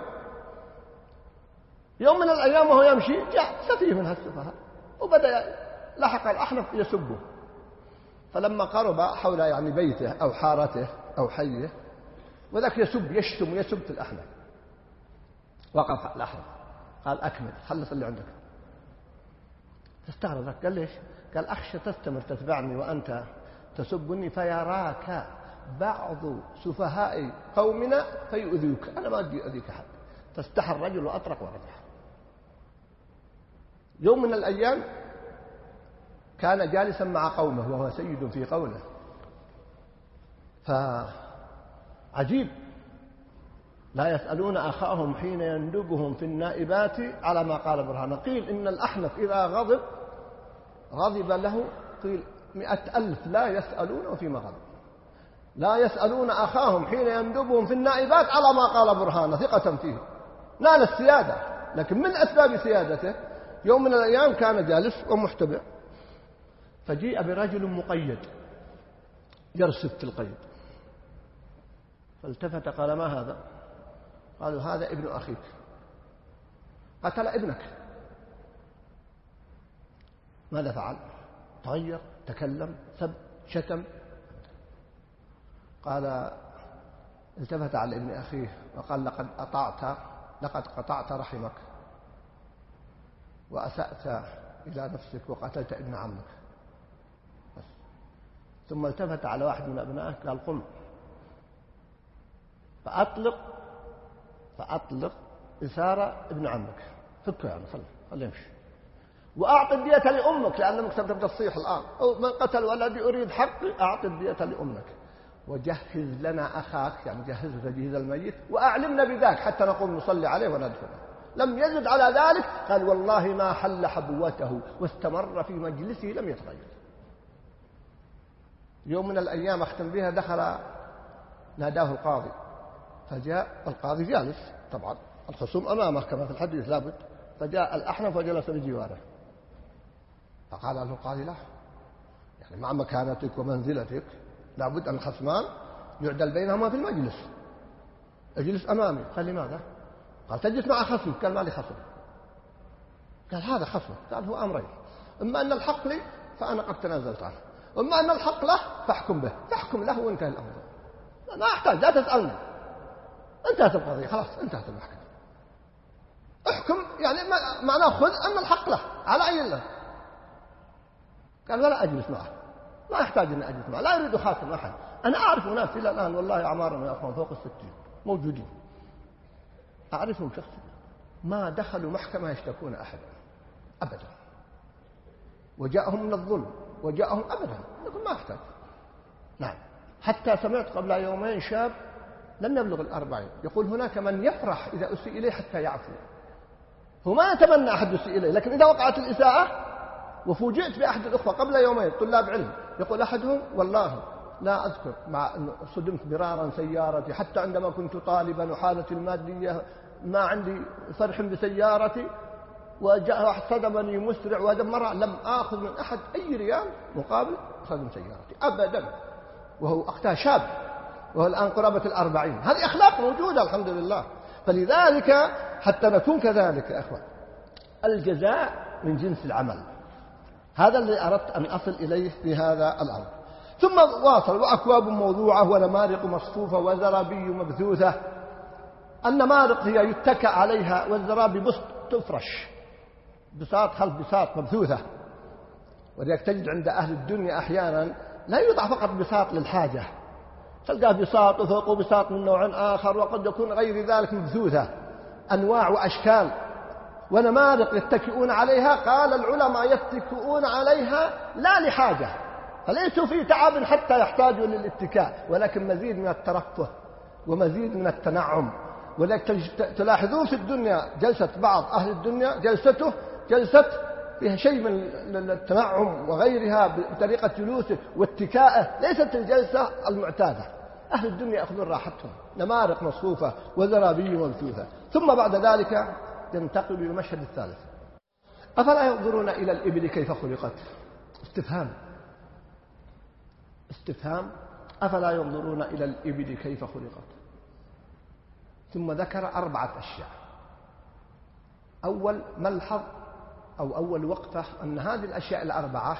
يوم من الأيام وهو يمشي جاء سفيه من هالسفهاء وبدأ لحق الأحنف يسبه، فلما قرب حول يعني بيته أو حارته أو حيه وذاك يسب يشتم ويسب في الأحنف، وقف الأحنف قال أكمل خلص اللي عندك. تستغرب قال ليش؟ قال أخشى تستمر تتبعني وأنت تسبني فيراك بعض سفهاء قومنا فيؤذيك، أنا ما أدري أذيك أحد. فاستحى الرجل وأطرق ورجع. يوم من الأيام كان جالسا مع قومه وهو سيد في قوله، فعجيب لا يسألون أخاهم حين يندبهم في النائبات على ما قال برهان. قيل إن الأحنف إذا غضب له قيل 100,000 لا يسألون فيما غضب، لا يسألون أخاهم حين يندبهم في النائبات على ما قال برهان ثقة فيه. نال السيادة، لكن من أسباب سيادته يوم من الأيام كان جالس ومحتبع، فجيء برجل مقيد يرصد في القيد، فالتفت قال ما هذا؟ قالوا هذا ابن أخيك قتل ابنك. ماذا فعل؟ تغير، تكلم، سب، شتم. قال التفت على ابن أخيه وقال لقد قطعت رحمك وأسأت إلى نفسك وقتلت ابن عمك. ثم التفت على واحد من أبنائه قال قم فأطلق إسار ابن عمك، فكه يعني خليه يمشي، وأعط الدية لأمك لأن أمك ستبدأ تصيح الآن، أو من قتل ولدي أريد حقي أعط الدية لأمك، وجهز لنا أخاك يعني جهزه تجهيز الميت وأعلمنا بذاك حتى نقوم نصلي عليه وندفنه. لم يزد على ذلك، قال والله ما حل حبوته واستمر في مجلسه لم يتغير. يوم من الأيام أختم بها دخل ناداه القاضي، فجاء القاضي جالس طبعا الخصوم أمامه كما في الحديث لابد، فجاء الأحنف وجلس بجواره، فقال له القاضي لا يعني مع مكانتك ومنزلتك لابد أن الخصمان يعدل بينهما في المجلس، اجلس أمامي. قال لماذا؟ قال تجلس مع خصم. قال ما لي خصم. قال هذا خصم. قال هو أمرين، إما أن الحق لي فأنا قد تنازلت عنه، وإما أن الحق له فاحكم به. فاحكم له وانتهى الأمر، ما أحتاج لا تسألني، انتهت القضية خلاص انتهت المحكمة. احكم يعني معناه خذ أن الحق له على أي له. قال ولا أجلس معه، ما يحتاج أن أجلس معه، لا يريد خاتم أحد. أنا أعرف ناس إلى الآن والله أعمارهم يا أخوان فوق 60 موجودين، أعرفهم شخصيا ما دخلوا محكمة يشتكون أحد أبدا، وجاءهم من الظلم وجاءهم أبدا، يقول ما أحتاج. نعم، حتى سمعت قبل يومين شاب لم يبلغ 40 يقول هناك من يفرح إذا أسيء إليه حتى يعفو. هو ما يتمنى أحد يسيء إليه، لكن إذا وقعت الإساءة. وفوجئت بأحد الأخوة قبل يومين طلاب علم يقول أحدهم والله لا أذكر مع أنه صدمت مرارا سيارتي حتى عندما كنت طالبا وحالتي المادية ما عندي فرح بسيارتي، وجاء واحد صدمني مسرع ودمرها، لم آخذ من أحد أي ريال مقابل صدم سيارتي أبدا، وهو أختها شاب وهو الآن قرابة 40. هذه أخلاق موجودة الحمد لله. فلذلك حتى نكون كذلك يا أخوان الجزاء من جنس العمل، هذا اللي أردت أن أصل إليه في هذا الأمر. ثم واصل وأكواب موضوعة ونمارق مصفوفة وزرابي مبثوثة. النمارق هي يتكأ عليها، والزرابي بسط تفرش بساط خلف بساط مبثوثة. ولذلك تجد عند أهل الدنيا أحيانا لا يوضع فقط بساط للحاجة، تلقى بساط وفوقه بساط من نوع آخر، وقد يكون غير ذلك مبثوثة أنواع وأشكال. ونمارق يتكئون عليها، قال العلماء يتكئون عليها لا لحاجة، فليسوا في تعب حتى يحتاجوا للاتكاء، ولكن مزيد من الترفه ومزيد من التنعم. ولكن تلاحظون في الدنيا جلسة بعض أهل الدنيا جلسته جلسة فيها شيء من التنعم وغيرها بطريقة جلوسه واتكائه، ليست الجلسة المعتادة. أهل الدنيا يأخذون راحتهم، نمارق مصفوفة وزرابي مبثوثة. ثم بعد ذلك ينتقل إلى المشهد الثالث. أفلا ينظرون إلى الإبل كيف خلقت؟ استفهام. أفلا ينظرون إلى الإبل كيف خلقت؟ ثم ذكر 4 أشياء. أول ملحظ أو أول وقفة أن هذه الأشياء ال4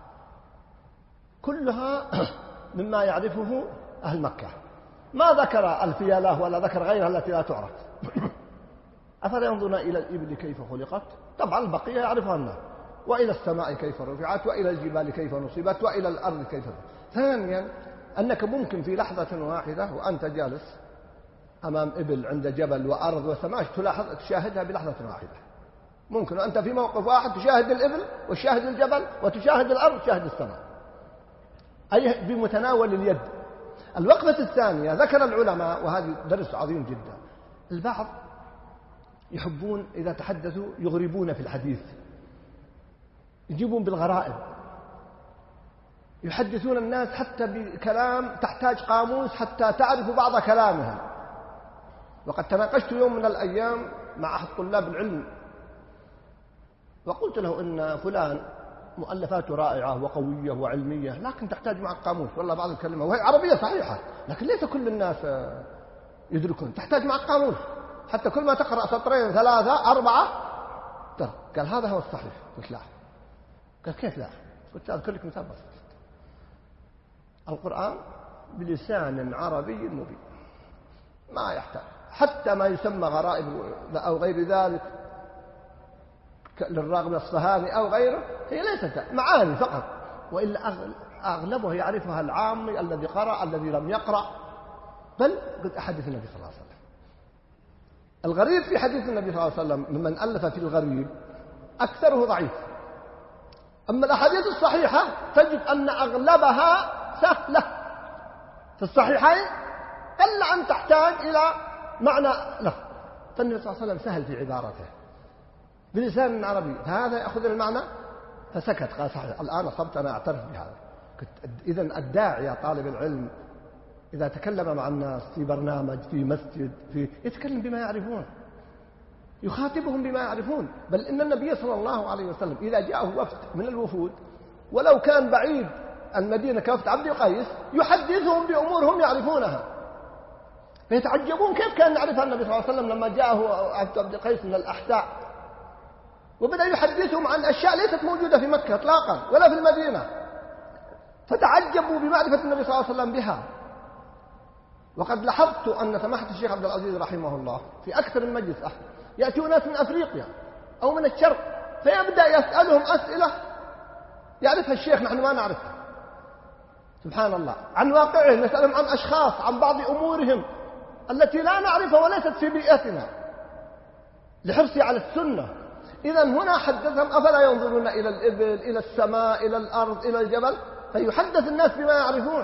كلها مما يعرفه أهل مكة، ما ذكر الفيلة ولا ذكر غيرها التي لا تعرف. أفلا ينظرون إلى الإبل كيف خلقت؟ طبعا البقية يعرفها الناس. وإلى السماء كيف رفعت، وإلى الجبال كيف نصبت، وإلى الأرض كيف رفعت. ثانيا أنك ممكن في لحظة واحدة وأنت جالس أمام إبل عند جبل وأرض وسماء تشاهدها بلحظة واحدة. ممكن أنت في موقف واحد تشاهد الإبل وتشاهد الجبل وتشاهد الأرض وتشاهد السماء، أي بمتناول اليد. الوقفة الثانية ذكر العلماء، وهذا درس عظيم جدا، البعض يحبون إذا تحدثوا يغربون في الحديث، يجيبون بالغرائب، يحدثون الناس حتى بكلام تحتاج قاموس حتى تعرف بعض كلامهم. وقد تناقشت يوم من الأيام مع أحد طلاب العلم وقلت له إن فلان مؤلفاته رائعة وقوية وعلمية، لكن تحتاج معك قاموس، والله بعض الكلمة وهي عربية صحيحة لكن ليس كل الناس يدركون، تحتاج معك قاموس حتى كل ما تقرأ 2 3 4 ترى. قال هذا هو الصحيح. قلت لا. قال كيف لا؟ قلت أذكر لك مثال بسيط. القرآن بلسان عربي مبين، ما يحتاج حتى ما يسمى غرائب أو غير ذلك للراغب الصهاني أو غيره، هي ليست معاني فقط، وإلا أغلبه يعرفها العامي الذي قرأ الذي لم يقرأ. بل قد أحاديث النبي صلى الله عليه وسلم. الغريب في حديث النبي صلى الله عليه وسلم ممن ألف في الغريب أكثره ضعيف، أما الأحاديث الصحيحة تجد أن أغلبها سهلة في الصحيحين، إلا أن تحتاج إلى معنى له. فالنبي صلى الله عليه وسلم سهل في عبارته بلسان عربي، فهذا يأخذ المعنى فسكت. قال صحيح، الآن أصبت، أنا أعترف بهذا. إذن الداعية طالب العلم إذا تكلم مع الناس في برنامج في مسجد يتكلم بما يعرفون، يخاطبهم بما يعرفون. بل إن النبي صلى الله عليه وسلم إذا جاءه وفد من الوفود ولو كان بعيد المدينة كوفد عبد القيس يحدثهم بأمور هم يعرفونها، فيتعجبون كيف كان يعرفها النبي صلى الله عليه وسلم لما جاءه عبد القيس من الأحساء وبدأ يحدثهم عن أشياء ليست موجودة في مكة إطلاقا ولا في المدينة، فتعجبوا بمعرفة النبي صلى الله عليه وسلم بها. وقد لاحظت أن سماحة الشيخ عبد العزيز رحمه الله في أكثر من مجلس يأتون ناس من أفريقيا أو من الشرق، فيبدأ يسألهم أسئلة يعرفها الشيخ نحن ما نعرفها، سبحان الله، عن واقعهم، يسألهم عن أشخاص، عن بعض أمورهم التي لا نعرفها وليست في بيئتنا لحرصي على السنة. إذن هنا حدثهم أفلا ينظرون إلى الإبل، إلى السماء، إلى الأرض، إلى الجبل، فيحدث الناس بما يعرفون.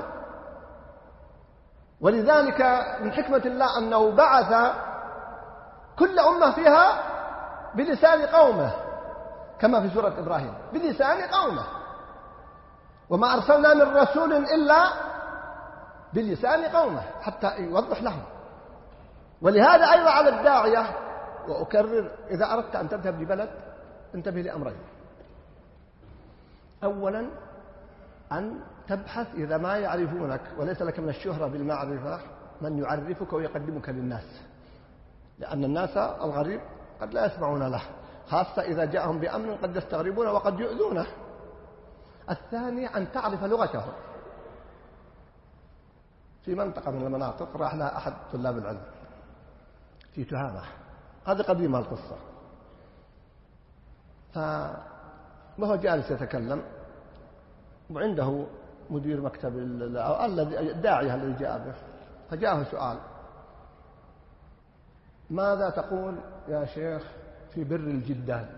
ولذلك من حكمة الله أنه بعث كل أمة فيها بلسان قومه، كما في سورة إبراهيم بلسان قومه، وما أرسلنا من رسول إلا بلسان قومه حتى يوضح لهم. ولهذا أيضا على الداعية، وأكرر، إذا أردت أن تذهب لبلد انتبه لأمرين: أولا أن تبحث إذا ما يعرفونك وليس لك من الشهرة بالمعرفة من يعرفك ويقدمك للناس، لأن الناس الغريب قد لا يسمعون له، خاصة إذا جاءهم بأمر قد يستغربونه وقد يؤذونه. الثاني أن تعرف لغته. في منطقة من المناطق راح لها أحد طلاب العلم في تهامة، هذه قديمة القصة، فهو جالس يتكلم وعنده مدير مكتب الداعية الذي جاء به، فجاءه سؤال: ماذا تقول يا شيخ في بر الجدان؟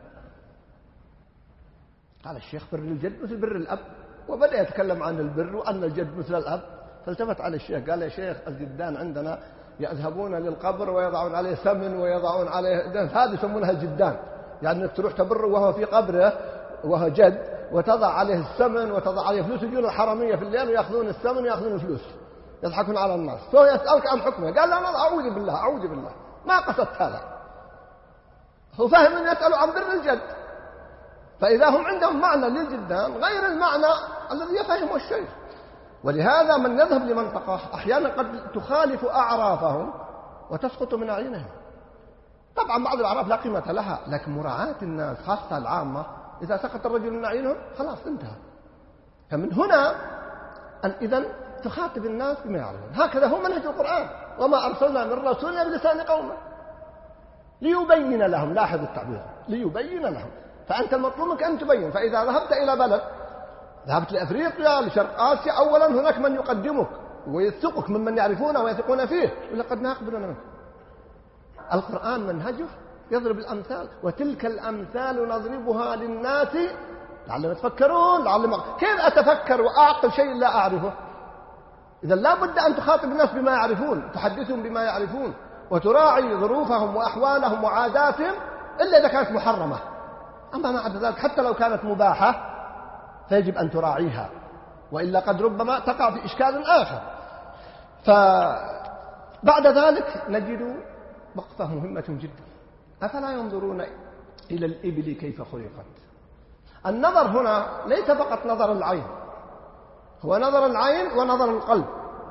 قال الشيخ: بر الجد مثل بر الأب، وبدأ يتكلم عن البر وأن الجد مثل الأب. فالتفت على الشيخ قال: يا شيخ، الجدان عندنا يذهبون للقبر ويضعون عليه سمن ويضعون عليه دهن، هذه يسمونها الجدان، يعني انك تروح تبره وهو في قبره وهو جد، وتضع عليه السمن وتضع عليه فلوس، يجون الحرامية في الليل ويأخذون السمن ويأخذون الفلوس، يضحكون على الناس. فهو يسألك عن حكمه، قال لا أعوذ بالله أعوذ بالله، ما قصدت هذا. هو فاهم أن يسألوا عن بر الجد، فإذا هم عندهم معنى للجدان غير المعنى الذي يفهمه الشيخ. ولهذا من يذهب لمنطقة أحيانا قد تخالف أعرافهم وتسقط من أعينهم. طبعا بعض الأعراف لا قيمة لها، لكن مراعاة الناس خاصة العامة إذا سقط الرجل من أعينهم خلاص انتهى. فمن هنا أن إذن تخاطب الناس بما يعلمون. هكذا هو منهج القرآن، وما أرسلنا من رسول إلا بلسان قومه ليبين لهم. لاحظ التعبير، ليبين لهم. فأنت المطلوب منك أن تبين. فإذا ذهبت إلى بلد، ذهبت لأفريقيا لشرق آسيا، أولا هناك من يقدمك ويثقك ممن يعرفونه ويثقون فيه، ولقد نقبلنا منك. القرآن منهجه يضرب الأمثال، وتلك الأمثال نضربها للناس لعلهم يتفكرون. كيف أتفكر وأعقل شيء لا أعرفه؟ إذا لا بد أن تخاطب الناس بما يعرفون، تحدثهم بما يعرفون، وتراعي ظروفهم وأحوالهم وعاداتهم، إلا إذا كانت محرمة. أما ما عدا ذلك حتى لو كانت مباحة فيجب أن تراعيها، وإلا قد ربما تقع في إشكال آخر. فبعد ذلك نجد وقفة مهمة جدا. أفلا ينظرون إلى الإبل كيف خلقت؟ النظر هنا ليس فقط نظر العين، هو نظر العين ونظر القلب.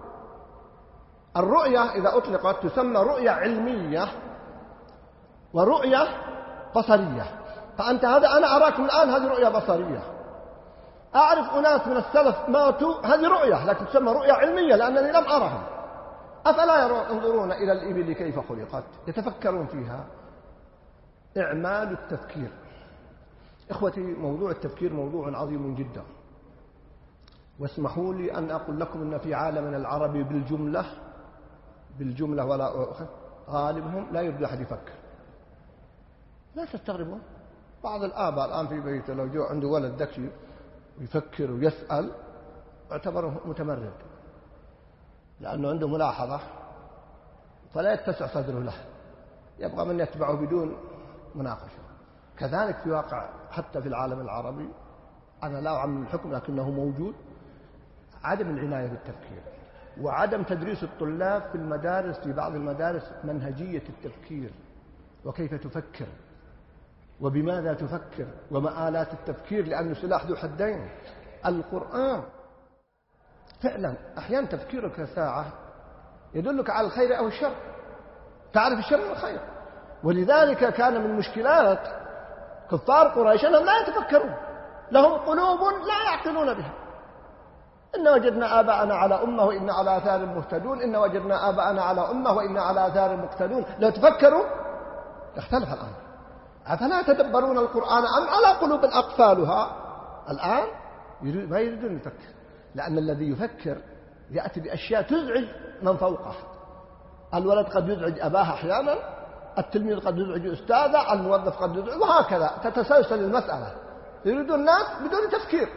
الرؤية إذا أطلقت تسمى رؤية علمية ورؤية بصرية. فأنت هذا أنا أراكم الآن، هذه رؤية بصرية. أعرف أناس من السلف ماتوا، هذه رؤية لكن تسمى رؤية علمية لأنني لم أرهم. أفلا ينظرون إلى الإبل كيف خلقت؟ يتفكرون فيها. إعمال التفكير. إخوتي، موضوع التفكير موضوع عظيم جدا، واسمحوا لي أن أقول لكم أن في عالمنا العربي بالجملة ولا غالبهم لا يريد أحد يفكر. لا تستغربون، بعض الآباء الآن في بيته لو جو عنده ولد ذكي ويفكر ويسأل اعتبره متمرد، لأنه عنده ملاحظة فلا يتسع صدره له، يبغى من يتبعه بدون مناقشة. كذلك في واقع حتى في العالم العربي، أنا لا أعمم الحكم لكنه موجود، عدم العناية بالتفكير، وعدم تدريس الطلاب في المدارس، في بعض المدارس، منهجية التفكير وكيف تفكر وبماذا تفكر ومآلات التفكير، لأنه سلاح ذو حدين. القرآن فعلا أحيانا تفكيرك ساعة يدلك على الخير أو الشر، تعرف الشر من الخير. ولذلك كان من مشكلات كفار قريش أنهم لا يتفكرون، لهم قلوب لا يعقلون بها. إن وجدنا آباءنا على أمة وإن على آثار مهتدون، إن وجدنا آباءنا على أمة وإن على آثار مقتدون. لو تفكروا يختلف الأمر. أفلا يتدبرون القرآن أم على قلوب أقفالها؟ الآن ما يريدون يفكر، لأن الذي يفكر يأتي بأشياء تزعج من فوقه. الولد قد يزعج أباه أحيانا، التلميذ قد يزعج أستاذه، الموظف قد يزعج، وهكذا تتسلسل المسألة. يريدون الناس بدون تفكير.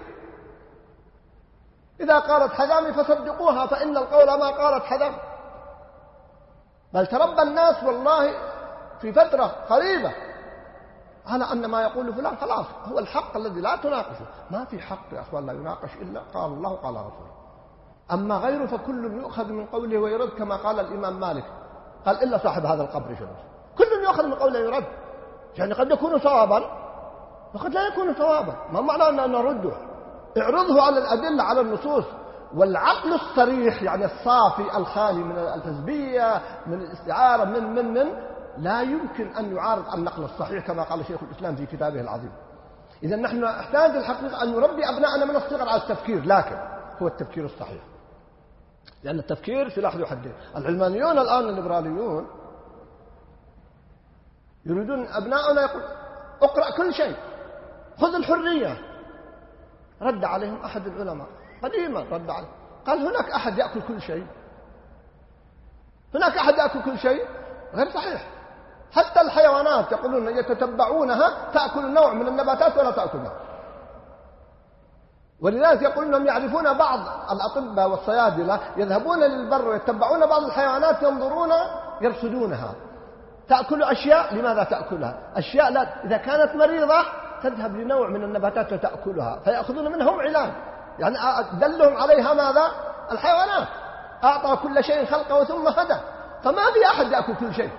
إذا قالت حذامي فصدقوها، فإن القول ما قالت حذام. بل تربى الناس والله في فترة قريبة على أن ما يقول فلان خلاص هو الحق الذي لا تناقشه. ما في حق يا أخوان لا يناقش إلا قال الله قال رسوله. أما غيره فكل يؤخذ من قوله ويرد، كما قال الإمام مالك، قال إلا صاحب هذا القبر شنو، كل يؤخذ من قوله ويرد. يعني قد يكون صوابا وقد لا يكون صوابا، ما معنى أن نرده؟ اعرضه على الأدلة، على النصوص. والعقل الصريح يعني الصافي الخالي من التسبية، من الاستعارة، من لا يمكن أن يعارض النقل الصحيح كما قال شيخ الإسلام في كتابه العظيم. إذا نحن نحتاج الحقيقة أن نربي أبناءنا من الصغر على التفكير، لكن هو التفكير الصحيح، لأن التفكير سلاح ذو حدين. العلمانيون الآن الليبراليون يريدون أبنائنا يقول اقرأ كل شيء، خذ الحرية. رد عليهم أحد العلماء قديما، رد عليه قال هناك أحد يأكل كل شيء، هناك أحد يأكل كل شيء، غير صحيح. حتى الحيوانات يقولون يتتبعونها تأكل نوع من النباتات ولا تأكلها. ولذلك يقولون أنهم يعرفون بعض الأطباء والصيادلة يذهبون للبر ويتبعون بعض الحيوانات ينظرون يرصدونها، تأكل أشياء، لماذا تأكلها؟ أشياء لا، إذا كانت مريضة تذهب لنوع من النباتات وتأكلها، فيأخذون منهم علاج، يعني دلهم عليها ماذا؟ الحيوانات. أعطى كل شيء خلقه ثم هدى، فما في أحد يأكل كل شيء.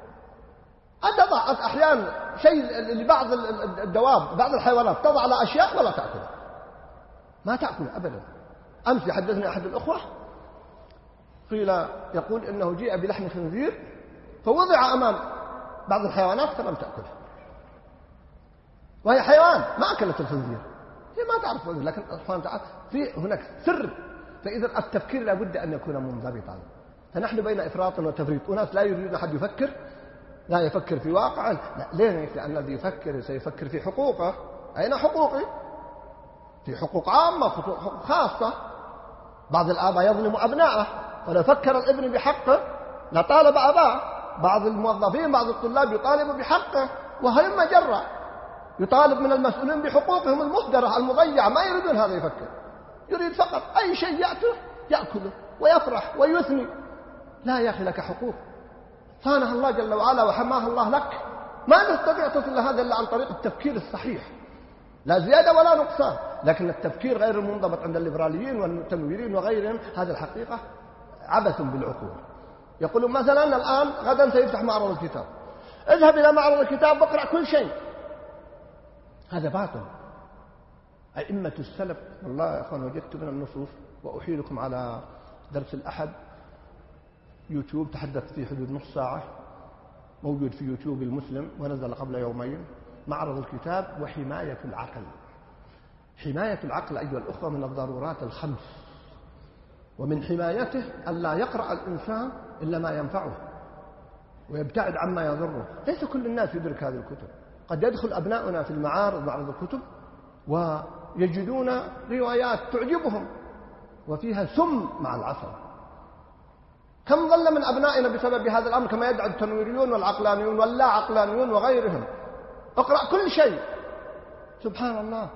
أتضع أحيانا شيء لبعض الدواب، بعض الحيوانات تضع على أشياء ولا تأكلها، ما تأكل أبدا. أمس يحدثني أحد الأخوة قيل يقول إنه جيء بلحم خنزير فوضع أمام بعض الحيوانات فلم تأكله، وهي حيوان ما أكلت الخنزير، هي ما تعرف، لكن سبحانه وتعالى في هناك سر. فإذا التفكير لابد أن يكون منضبطا. فنحن بين إفراط وتفريط، وناس لا يريدون أحد يفكر، لا يفكر في واقعه. لا، ليه؟ لأن الذي يفكر سيفكر في حقوقه. أين حقوقي؟ في حقوق عامة، حقوق خاصة. بعض الآباء يظلم أبنائه، ولو فكر الابن بحقه لطالب أباه. بعض الموظفين، بعض الطلاب يطالب بحقه، وهلم جرة يطالب من المسؤولين بحقوقهم المهدرة المضيعة. ما يريدون هذا يفكر، يريد فقط أي شيء يأته يأكله ويفرح ويثني. لا يا أخي، لك حقوق صانها الله جل وعلا وحماها الله لك، ما نستطيع تصل هذا إلا عن طريق التفكير الصحيح، لا زيادة ولا نقصان. لكن التفكير غير المنضبط عند الليبراليين والمتنورين وغيرهم هذا الحقيقة عبث بالعقول. يقولون مثلا الآن غدا سيفتح معرض الكتاب، اذهب إلى معرض الكتاب واقرأ كل شيء. هذا باطل. أئمة السلف والله يا أخوان وجدت من النصوص، وأحيلكم على درس الأحد يوتيوب تحدث فيه حدود نص ساعة، موجود في يوتيوب المسلم ونزل قبل يومين، معرض الكتاب وحماية العقل. حماية العقل أيها الأخوة من الضرورات الخمس، ومن حمايته ألا يقرأ الإنسان إلا ما ينفعه ويبتعد عما يضره. ليس كل الناس يدرك هذه الكتب. قد يدخل أبناؤنا في المعارض، معرض الكتب، ويجدون روايات تعجبهم وفيها سم مع العسل. كم ظل من أبنائنا بسبب هذا الأمر كما يدعي التنويريون والعقلانيون واللا عقلانيون وغيرهم. اقرأ كل شيء. سبحان الله،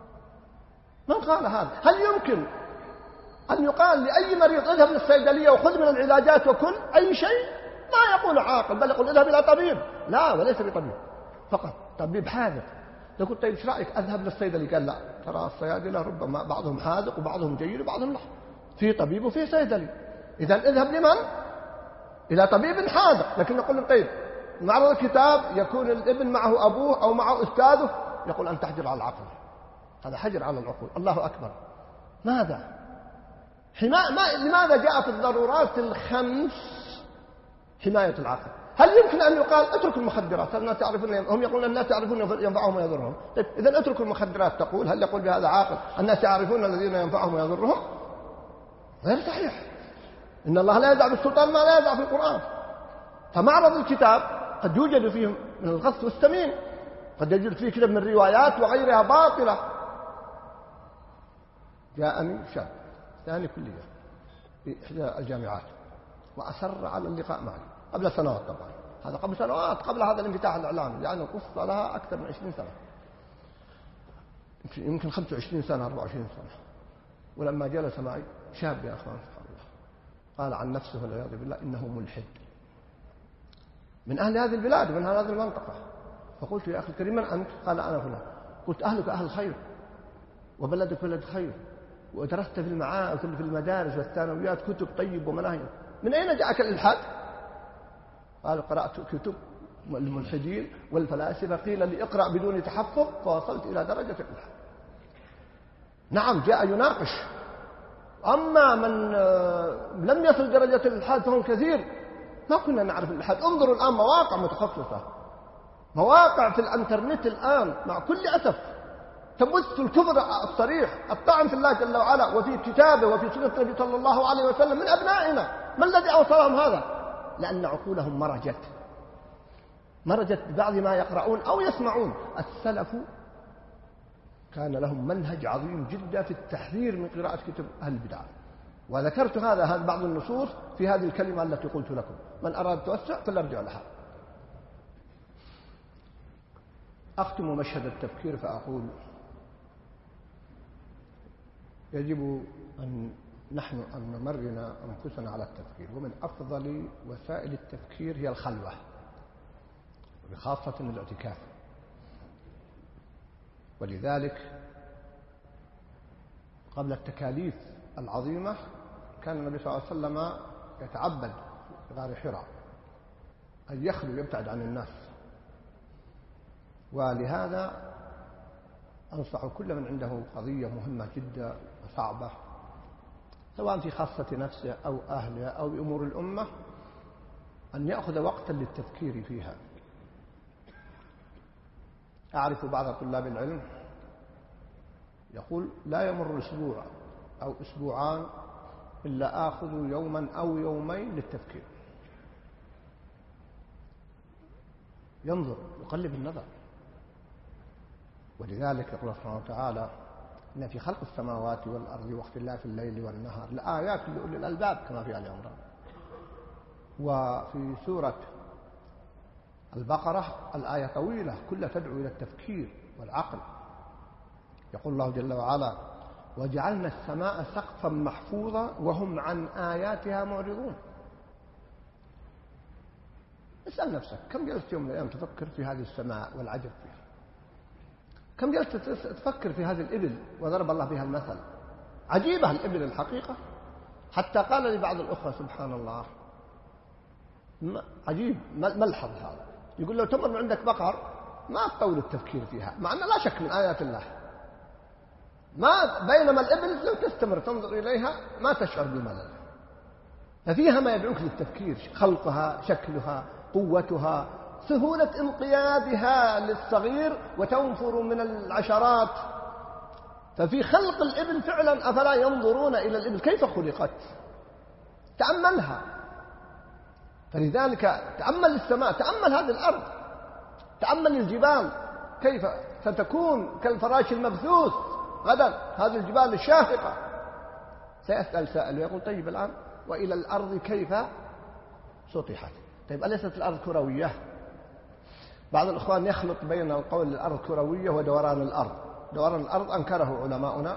من قال هذا؟ هل يمكن أن يقال لأي مريض اذهب للصيدلية وخذ من العلاجات وكل أي شيء؟ ما يقول عاقل، بل يقول اذهب إلى طبيب. لا، وليس بطبيب فقط، طبيب حاذق. يقول طيب ايش رأيك أذهب للصيدلي؟ قال لا، ترى الصيادلة ربما بعضهم حاذق وبعضهم جيد وبعضهم لا، في طبيب وفي صيدلي. إذا اذهب لمن؟ إلى طبيب حاذق. لكن نقول له طيب معرض الكتاب يكون الابن معه أبوه أو معه أستاذه، يقول أن تحجر على العقل. هذا حجر على العقول. الله أكبر. ماذا؟ لماذا جاءت الضرورات الخمس حماية العقل؟ هل يمكن أن يقال اترك المخدرات؟ الناس تعرفون، هم يقولون الناس يعرفون ينفعهم ويضرهم. طيب إذا اتركوا المخدرات تقول، هل يقول بهذا عاقل الناس يعرفون الذين ينفعهم ويضرهم؟ غير صحيح. إن الله لا يدع بالسلطان ما لا يدع في القرآن. فمعرض الكتاب قد يوجد فيه من الغث والسمين، قد يوجد فيه كتاب من الروايات وغيرها باطلة. جاءني شاب ثاني كلية في إحدى الجامعات وأصر على اللقاء معي قبل سنوات، طبعا هذا قبل سنوات، قبل هذا الانفتاح الإعلامي، يعني قصة لها أكثر من 20 سنة، يمكن 25 سنة 24 سنة. ولما جلس معي شاب يا أخوان سبحان الله قال عن نفسه والعياذ بالله إنه ملحد من أهل هذه البلاد ومن هذه المنطقة. فقلت يا أخي الكريم من أنت؟ قال أنا فلان. قلت أهلك أهل خير وبلدك بلد خير ودرست في المعاهد في المدارس والثانويات كتب طيب ومناهج، من أين جاءك الإلحاد؟ قال قرأت كتب الملحدين والفلاسفة قيل لي اقرأ بدون تحفظ فوصلت إلى درجة الإلحاد. نعم جاء يناقش. أما من لم يصل درجة الإلحاد فهم كثير، ما كنا نعرف الإلحاد. انظروا الآن مواقع متخصصة، مواقع في الانترنت الآن مع كل أسف تبث الكفر الصريح، الطعن في الله جل وعلا وفي كتابه وفي سنة النبي صلى الله عليه وسلم من أبنائنا. ما الذي أوصلهم هذا؟ لأن عقولهم مرجت ببعض ما يقرؤون أو يسمعون. السلف كان لهم منهج عظيم جدا في التحذير من قراءة كتب أهل البدع، وذكرت هذا بعض النصوص في هذه الكلمة التي قلت لكم. من أراد التوسع فليرجع لها. أختم مشهد التفكير فأقول يجب أن نحن أن نمرن أنفسنا على التفكير، ومن أفضل وسائل التفكير هي الخلوة. بخاصة الاعتكاف. ولذلك قبل التكاليف العظيمة كان النبي صلى الله عليه وسلم يتعبد في غار حراء أن يخلو يبتعد عن الناس. ولهذا أنصح كل من عنده قضية مهمة جدا وصعبة سواء في خاصة نفسه أو أهله أو بأمور الأمة أن يأخذ وقتا للتفكير فيها. أعرف بعض طلاب العلم يقول لا يمر أسبوع أو أسبوعان إلا آخذ يوما أو يومين للتفكير، ينظر يقلب النظر. ولذلك يقول سبحانه وتعالى إن في خلق السماوات والأرض واختلاف الليل والنهار لآيات لأولي الألباب كما في آل عمران. وفي سورة البقرة الآية طويلة كلها تدعو إلى التفكير والعقل. يقول الله جل وعلا وجعلنا السماء سقفا محفوظا وهم عن آياتها معرضون. اسأل نفسك كم جلست يوم من الأيام تفكر في هذه السماء والعجب فيها؟ كم جلست تفكر في هذه الإبل وضرب الله بها المثل؟ عجيبة الإبل الحقيقة، حتى قال لي بعض الأخوة سبحان الله عجيب ملحظ هذا، يقول لو تمر من عندك بقر ما تطول التفكير فيها مع أن لا شك من آيات الله، بينما الإبل لو تستمر تنظر إليها ما تشعر بملل، ففيها ما يدعوك للتفكير، خلقها، شكلها، قوتها، سهولة انقيادها للصغير وتنفر من العشرات. ففي خلق الإبل فعلا أفلا ينظرون إلى الإبل كيف خلقت؟ تأملها. فلذلك تأمل السماء، تأمل هذه الأرض، تأمل الجبال كيف ستكون كالفراش المبثوث غدا، هذه الجبال الشاهقة. سيسأل سائل ويقول طيب الآن وإلى الأرض كيف سطحت؟ طيب أليست الأرض كروية؟ بعض الإخوان يخلط بين القول الأرض كروية ودوران الأرض. دوران الأرض أنكره علماؤنا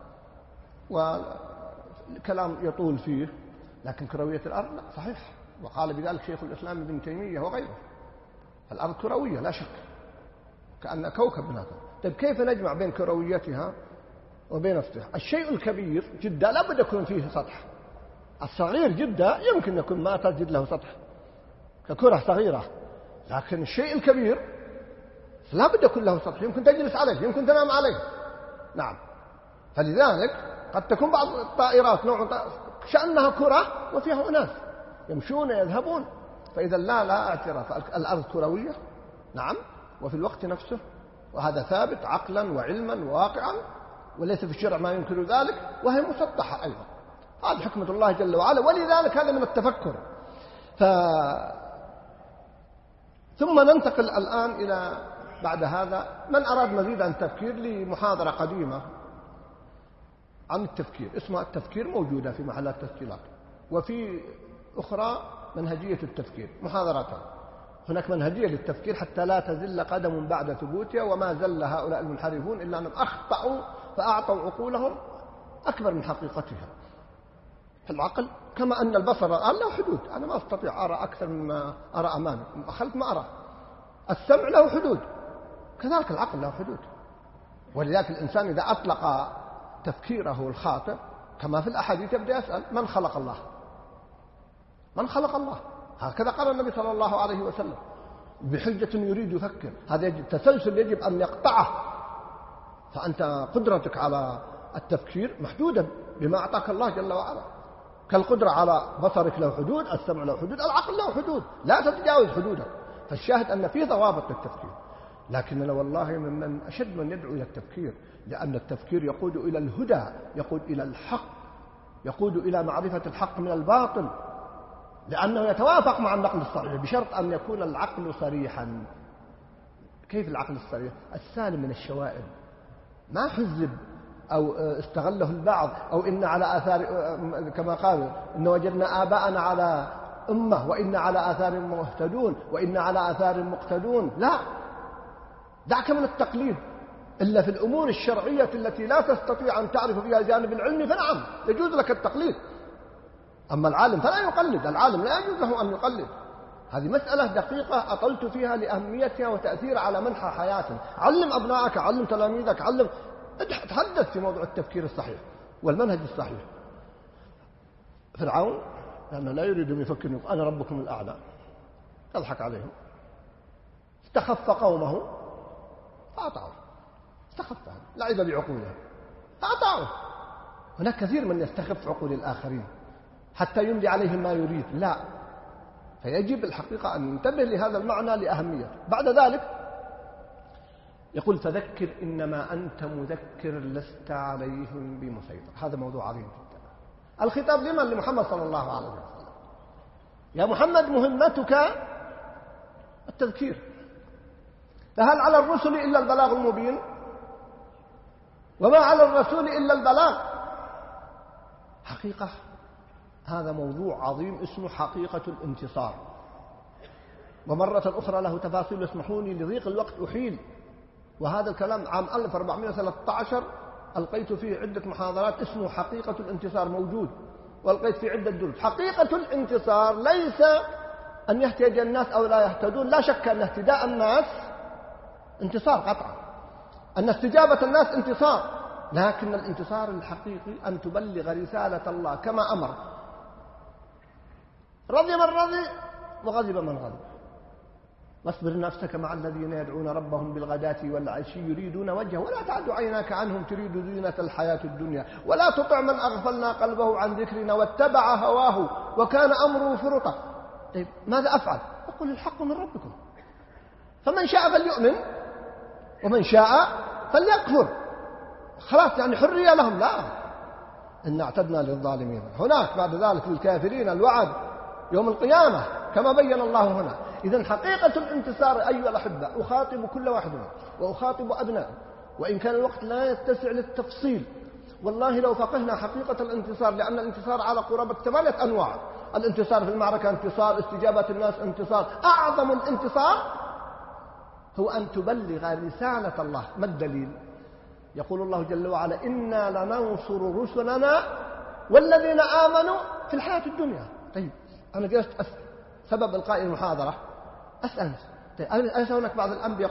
والكلام يطول فيه، لكن كروية الأرض لا، صحيح، وقال بذلك شيخ الإسلام ابن تيمية وغيره. الأرض كروية لا شك، كأن كوكب من هذا. طيب كيف نجمع بين كرويتها وبين سطحها؟ الشيء الكبير جدا لا بد يكون فيه سطح، الصغير جدا يمكن يكون ما تجد له سطح ككرة صغيرة، لكن الشيء الكبير لا بد يكون له سطح، يمكن تجلس عليه، يمكن تنام عليه. نعم. فلذلك قد تكون بعض الطائرات نوع شأنها كرة وفيها أناس يمشون يذهبون، فإذا لا اعتراف. الأرض كروية نعم، وفي الوقت نفسه، وهذا ثابت عقلا وعلما وواقعا، وليس في الشرع ما ينكر ذلك، وهي مسطحة أيضا. هذه حكمة الله جل وعلا، ولذلك هذا من التفكر. ثم ننتقل الآن إلى بعد هذا من أراد مزيد عن التفكير لمحاضرة قديمة عن التفكير اسمها التفكير، موجودة في محلات تسجيلات، وفي أخرى منهجية التفكير محاضرتان. هناك منهجية للتفكير حتى لا تزل قدم بعد ثبوتها، وما زل هؤلاء المنحرفون إلا أنهم أخطأوا فأعطوا عقولهم أكبر من حقيقتها. العقل كما أن البصر الآن له حدود، أنا ما أستطيع أرى أكثر مما أرى أمامي، خلف ما أرى. السمع له حدود، كذلك العقل له حدود. ولذلك الإنسان إذا أطلق تفكيره الخاطئ كما في الأحاديث يبدأ يسأل من خلق الله؟ من خلق الله؟ هكذا قال النبي صلى الله عليه وسلم بحجة يريد يفكر. هذا تسلسل يجب أن يقطعه. فأنت قدرتك على التفكير محدودة بما أعطاك الله جل وعلا، كالقدرة على بصرك له حدود، السمع له حدود، العقل له حدود، لا تتجاوز حدودك. فالشاهد أن فيه ضوابط للتفكير، لكننا والله ممن أشد من يدعو إلى التفكير، لأن التفكير يقود إلى الهدى، يقود إلى الحق، يقود إلى معرفة الحق من الباطل، لأنه يتوافق مع النقل الصريح بشرط أن يكون العقل صريحا. كيف العقل الصريح؟ السالم من الشوائب، ما حزب أو استغله البعض، أو إن على آثار كما قالوا إن وجدنا آباءنا على أمة وإن على آثار مهتدون وإن على آثار مقتدون. لا، دعك من التقليد إلا في الأمور الشرعية التي لا تستطيع أن تعرف فيها الجانب العلمي، فنعم يجوز لك التقليد. أما العالم فلا يقلد، العالم لا يجوز له أن يقلد. هذه مسألة دقيقة أطلت فيها لأهميتها وتأثير على منحى حياتنا. علم أبنائك، علم تلاميذك، تحدث في موضوع التفكير الصحيح والمنهج الصحيح. فرعون لأنه لا يريد أن يفكر أنا ربكم الأعلى، يضحك عليهم، استخف قومه فأطاعوا، استخفهم، لعب بعقولهم فأطاعوا. هناك كثير من يستخف عقول الآخرين حتى يملي عليهم ما يريد، لا، فيجب الحقيقة أن ننتبه لهذا المعنى لأهميته. بعد ذلك يقول فذكر إنما أنت مذكر لست عليهم بمسيطر. هذا موضوع عظيم جدا. الخطاب لمن؟ لمحمد صلى الله عليه وسلم. يا محمد مهمتك التذكير، فهل على الرسل إلا البلاغ المبين؟ وما على الرسول إلا البلاغ. حقيقة هذا موضوع عظيم اسمه حقيقة الانتصار، ومرة أخرى له تفاصيل، اسمحوني لضيق الوقت أحيل. وهذا الكلام عام 1413 ألقيت فيه عدة محاضرات، اسمه حقيقة الانتصار، موجود وألقيت فيه عدة دروس. حقيقة الانتصار ليس أن يهتدي الناس أو لا يهتدون، لا شك أن اهتداء الناس انتصار قطعا، أن استجابة الناس انتصار، لكن الانتصار الحقيقي أن تبلغ رسالة الله كما أمر. رضي من رضي وغضب من غضب. واصبر نفسك مع الذين يدعون ربهم بالغداة والعشي يريدون وجهه ولا تعد عيناك عنهم تريد زينة الحياة الدنيا ولا تطع من أغفلنا قلبه عن ذكرنا واتبع هواه وكان أمره فرطا. طيب ماذا أفعل؟ أقول الحق من ربكم، فمن شاء فليؤمن ومن شاء فليكفر. خلاص يعني حرية لهم؟ لا، إن اعتدنا للظالمين. هناك بعد ذلك للكافرين الوعد يوم القيامة كما بين الله هنا. إذن حقيقة الانتصار أيها الأحبة، أخاطب كل واحد منهم وأخاطب أبنائي، وإن كان الوقت لا يتسع للتفصيل. والله لو فقهنا حقيقة الانتصار، لأن الانتصار على قرابة 8 أنواع. الانتصار في المعركة انتصار، استجابة الناس انتصار. أعظم الانتصار هو أن تبلغ رسالة الله. ما الدليل؟ يقول الله جل وعلا إنا لننصر رسلنا والذين آمنوا في الحياة الدنيا. طيب أنا جلست سبب إلقاء المحاضرة أسأل، طيب أليس هناك بعض الأنبياء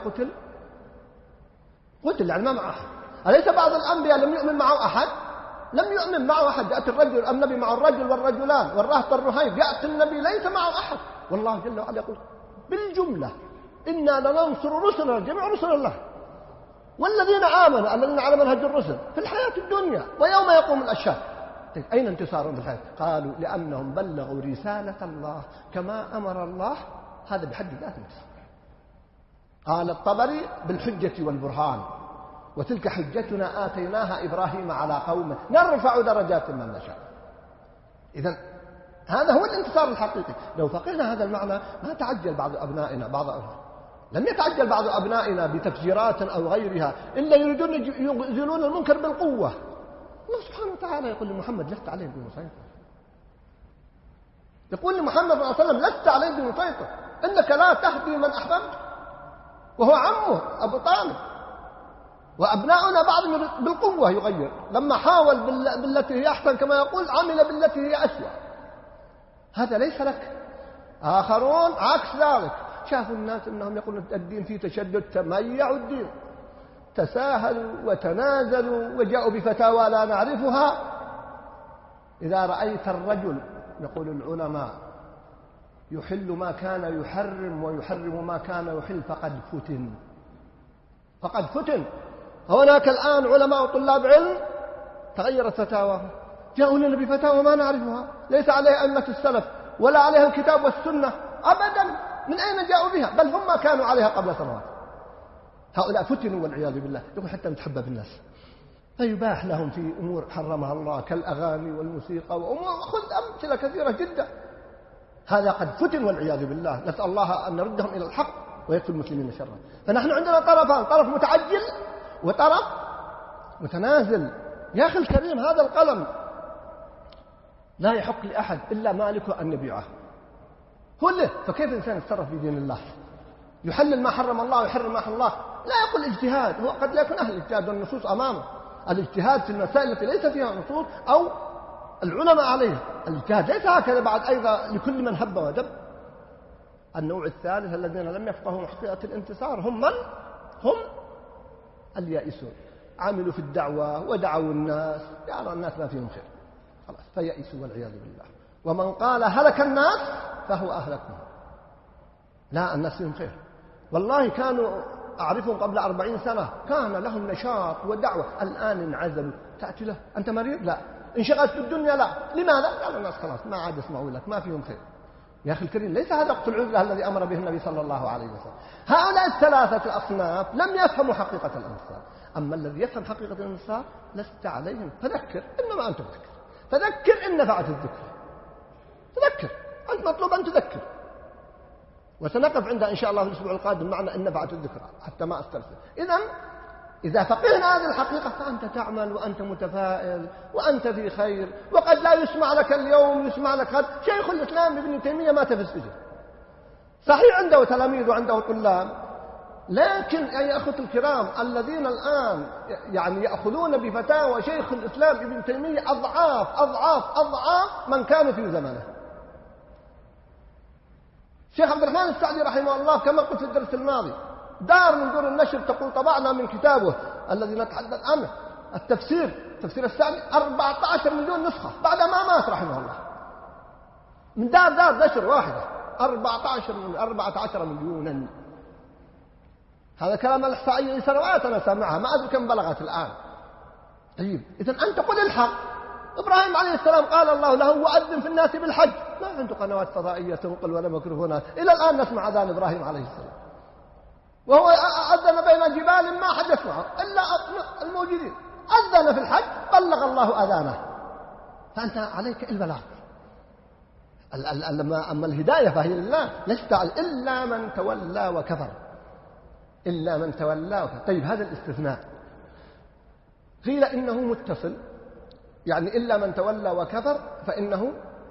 قتل يعني ما معه أحد؟ أليس بعض الأنبياء لم يؤمن معه أحد؟ لم يؤمن معه أحد. يأتي الرجل النبي مع الرجل والرجلان والرهط الرهيب، يأتي النبي ليس معه أحد. والله جل وعلا يقول بالجملة إنا لننصر رسلنا، جميع رسل الله والذين آمنوا، الذين على منهج الرسل في الحياة الدنيا ويوم يقوم الأشهاد. طيب أين انتصارهم في الحياة؟ قالوا لأنهم بلغوا رسالة الله كما أمر الله. هذا بحد ذاته انتصار. قال الطبري بالحجة والبرهان وتلك حجتنا آتيناها إبراهيم على قومه نرفع درجات من نشاء. إذن هذا هو الانتصار الحقيقي. لو فقهنا هذا المعنى ما تعجل بعض أبنائنا لم يتعجل بعض أبنائنا بتفجيرات أو غيرها، إلا يريدون يزيلون المنكر بالقوة. الله سبحانه وتعالى يقول لمحمد لست عليهم بمسيطر. يقول لمحمد صلى الله عليه وسلم لست عليهم بمسيطر، إنك لا تهدي من أحببت، وهو عمه أبو طالب. وأبناؤنا بعضهم بالقوة يغير، لما حاول بالتي هي أحسن كما يقول عمل بالتي هي أسوأ. هذا ليس لك. آخرون عكس ذلك، شافوا الناس أنهم يقولون الدين فيه تشدد، تميعوا الدين، تساهلوا وتنازلوا وجاءوا بفتاوى لا نعرفها. إذا رأيت الرجل يقول العلماء يحل ما كان يحرم ويحرم ما كان يحل فقد فتن. هناك الآن علماء وطلاب علم تغيرت فتاواهم، جاءوا لنا بفتاوى ما نعرفها، ليس عليها أئمة السلف ولا عليها الكتاب والسنة أبدا. من أين جاءوا بها؟ بل هم كانوا عليها قبل سنوات. هؤلاء فتنوا والعياذ بالله. يقول حتى نتحبب الناس، فيباح لهم في أمور حرمها الله كالأغاني والموسيقى وأمور، خذ أمثلة كثيرة جدا. هذا قد فتن والعياذ بالله. نسأل الله أن نردهم إلى الحق ويكفي المسلمين شرا. فنحن عندنا طرفان، طرف متعجل وطرف متنازل. يا أخي الكريم، هذا القلم لا يحق لأحد إلا مالكه أن يبيعه. هو له. فكيف الإنسان يتصرف في دين الله؟ يحلل ما حرم الله ويحرم ما حرم الله. لا يقول اجتهاد، هو قد لا يكون أهل الاجتهاد والنصوص أمامه. الاجتهاد في المسائل التي ليس فيها نصوص أو العلماء عليها. الاجتهاد ليس هكذا بعد أيضا لكل من هب ودب. النوع الثالث الذين لم يفقهوا حقيقة الانتصار هم من؟ هم اليائسون، عملوا في الدعوة ودعوا الناس، يرى الناس ما فيهم خير خلاص فيأسوا والعياذ بالله. ومن قال هلك الناس فهو أهلكهم. لا، الناس فيهم خير والله. كانوا أعرفهم قبل 40 سنة كان لهم نشاط ودعوة، الآن انعزلوا. تأتي له أنت مريض؟ لا. انشغلت في الدنيا؟ لا. لماذا؟ قال الناس خلاص ما عاد يسمعوا لك، ما فيهم خير. يا أخي الكريم، ليس هذا وقت العزلة الذي أمر به النبي صلى الله عليه وسلم. هؤلاء الثلاثة الأصناف لم يفهموا حقيقة الانتصار. أما الذي يفهم حقيقة الانتصار لست عليهم، فذكر إنما أنت مذكر، فذكر إن نفعت الذكر. تذكر، أنت مطلوب أن تذكر. وسنقف عندها إن شاء الله في الأسبوع القادم معنى إن نفعت الذكرى حتى ما أسترسل. إذا فقهنا هذه الحقيقة فأنت تعمل وأنت متفائل وأنت في خير. وقد لا يسمع لك اليوم، يسمع لك غد. شيخ الإسلام ابن تيمية مات في السجن، صحيح عنده تلاميذ وعنده طلاب، لكن يا أخوة الكرام الذين الآن يعني يأخذون بفتاوى شيخ الإسلام ابن تيمية أضعاف أضعاف أضعاف من كانوا في زمانه. الشيخ عبد الرحمن السعدي رحمه الله كما قلت في الدرس الماضي، دار من دور النشر تقول طبعنا من كتابه الذي نتحدث عنه تفسير السعدي 14 مليون نسخة بعد ما مات رحمه الله، من دار نشر واحدة 14 مليونا. هذا كلام الإحصائية لسنوات أنا سامعها، ما أدري كم بلغت الآن. طيب إذن أنت قل الحق. إبراهيم عليه السلام قال الله له وأذن في الناس بالحج، ما عنده قنوات فضائية تنقل ولا ميكروفونات، إلى الآن نسمع أذان إبراهيم عليه السلام، وهو أذن بين جبال ما حد يسمعه إلا الموجودين. أذن في الحج بلغ الله أذانه، فأنت عليك البلاغ. أما الهداية فهي لله، لست إلا من تولى وكفر، إلا من تولى وكفر. طيب هذا الاستثناء قيل إنه متصل، يعني إلا من تولى وكفر فإنه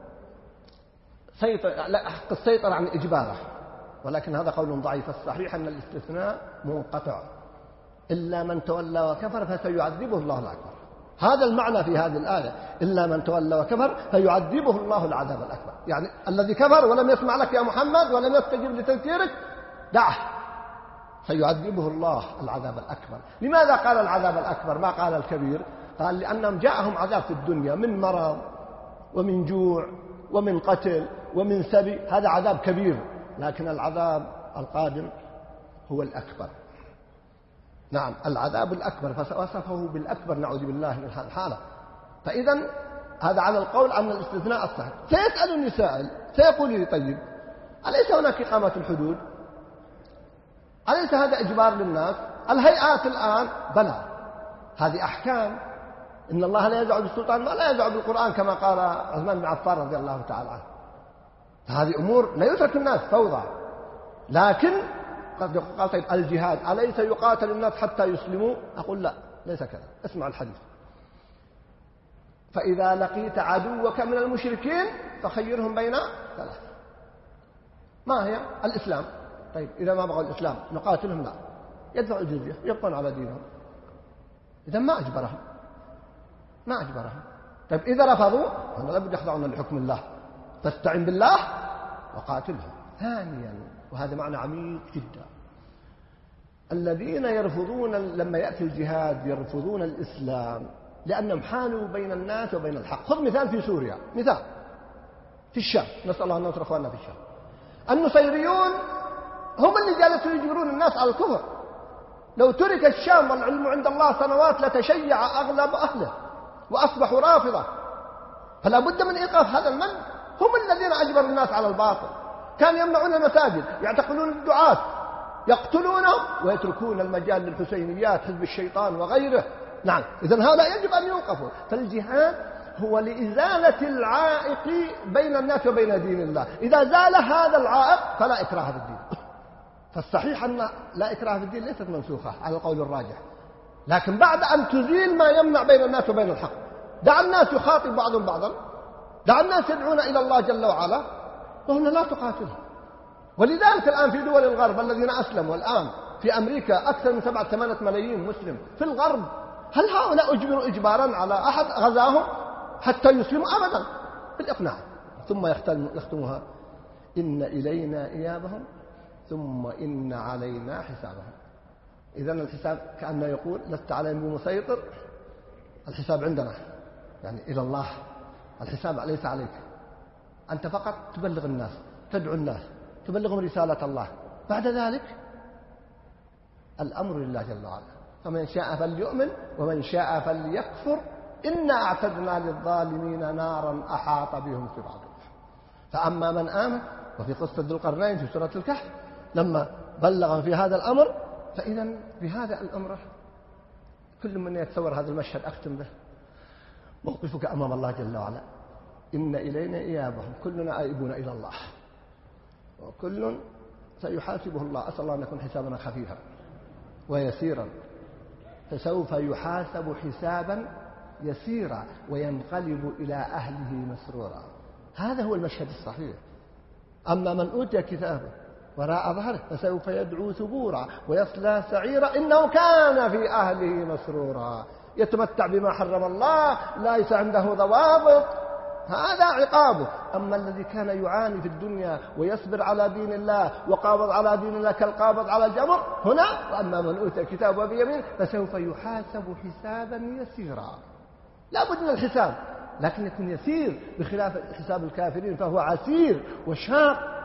حق السيطرة عن إجباره، ولكن هذا قول ضعيف. الصحيح أن الاستثناء منقطع، إلا من تولى وكفر فسيعذبه الله الأكبر. هذا المعنى في هذه الآية، إلا من تولى وكفر فيعذبه الله العذاب الأكبر. يعني الذي كفر ولم يسمع لك يا محمد ولم يستجب لتذكيرك دعه، سيعذبه الله العذاب الأكبر. لماذا قال العذاب الأكبر ما قال الكبير؟ قال لأنهم جاءهم عذاب في الدنيا من مرض ومن جوع ومن قتل ومن سبي، هذا عذاب كبير، لكن العذاب القادم هو الأكبر. نعم العذاب الأكبر، فوصفه بالأكبر، نعوذ بالله من هذه الحالة. فإذا هذا على القول عن الاستثناء الصحيح. سيسألني سائل سيقول لي طيب أليس هناك إقامة الحدود؟ أليس هذا إجبار للناس؟ الهيئات الآن بلى، هذه أحكام، إن الله لا يزع بالسلطان ما لا يزع بالقرآن كما قال عثمان بن عفان رضي الله تعالى عنه. هذه أمور لا يترك الناس فوضى. لكن قد قال طيب الجهاد أليس يقاتل الناس حتى يسلموا؟ أقول لا، ليس كذا. اسمع الحديث: فإذا لقيت عدوك من المشركين فخيرهم بين ثلاث. ما هي؟ الإسلام. طيب إذا ما بغوا الإسلام نقاتلهم؟ لا، يدفعوا الجزية يبقون على دينهم. إذا ما أجبرهم. طيب إذا رفضوا فلا لابد يخضعون لحكم الله، فاستعن بالله وقاتلهم. ثانيا، وهذا معنى عميق جدا، الذين يرفضون لما يأتي الجهاد يرفضون الإسلام لأنهم حالوا بين الناس وبين الحق. خذ مثال في سوريا، مثال في الشام، نسأل الله أن نصر أخواننا في الشام. النصيريون هم اللي جالسوا يجبرون الناس على الكفر. لو ترك الشام والعلم عند الله سنوات لتشيع أغلب أهله وأصبحوا رافضة، فلا بد من إيقاف هذا المنع. هم الذين أجبروا الناس على الباطل، كانوا يمنعون المساجد، يعتقلون الدعاة، يقتلونهم ويتركون المجال للحسينيات، حزب الشيطان وغيره. نعم، إذن هؤلاء يجب أن يوقفوا. فالجهاد هو لإزالة العائق بين الناس وبين دين الله. إذا زال هذا العائق فلا إكراه في الدين. فالصحيح أن لا إكراه في الدين ليست منسوخة على القول الراجح، لكن بعد أن تزيل ما يمنع بين الناس وبين الحق، دع الناس يخاطب بعضهم بعضا، دع الناس يدعون إلى الله جل وعلا، وهنا لا تقاتلهم. ولذلك الآن في دول الغرب الذين أسلموا الآن في أمريكا أكثر من 7-8 ملايين مسلم في الغرب، هل هؤلاء أجبروا إجبارا على أحد غزاهم حتى يسلموا؟ أبدا، بالإقناع. ثم يختمها: إن إلينا إيابهم ثم إن علينا حسابهم. إذن الحساب كأنه يقول لست عليهم بمسيطر، الحساب عندنا، يعني إلى الله، الحساب ليس عليك، أنت فقط تبلغ الناس، تدعو الناس، تبلغهم رسالة الله، بعد ذلك الأمر لله جل وعلا، فمن شاء فليؤمن ومن شاء فليكفر إنا أعتدنا للظالمين نارا أحاط بهم سرادقها. فأما من آمن، وفي قصة ذو القرنين في سورة الكهف لما بلغهم في هذا الأمر، فإذا بهذا الأمر كل من يتصور هذا المشهد أختم به، موقفك أمام الله جل وعلا، إن إلينا إيابهم، كلنا آئبون إلى الله وكل سيحاسبه الله. أسأل الله أن يكون حسابنا خفيفا ويسيرا، فسوف يحاسب حسابا يسيرا وينقلب إلى أهله مسرورا. هذا هو المشهد الصحيح. أما من أوتي كتابه وراء ظهره فسوف يدعو ثبورا ويصلى سعيرا إنه كان في أهله مسرورا، يتمتع بما حرم الله، ليس عنده ضوابط، هذا عقابه. أما الذي كان يعاني في الدنيا ويصبر على دين الله وقابض على دين الله كالقابض على الجمر هنا، وأما من أوتي كتابه بيمينه فسوف يحاسب حسابا يسيرا. لا بد من الحساب، لكن يكون يسير بخلاف حساب الكافرين فهو عسير وشاق.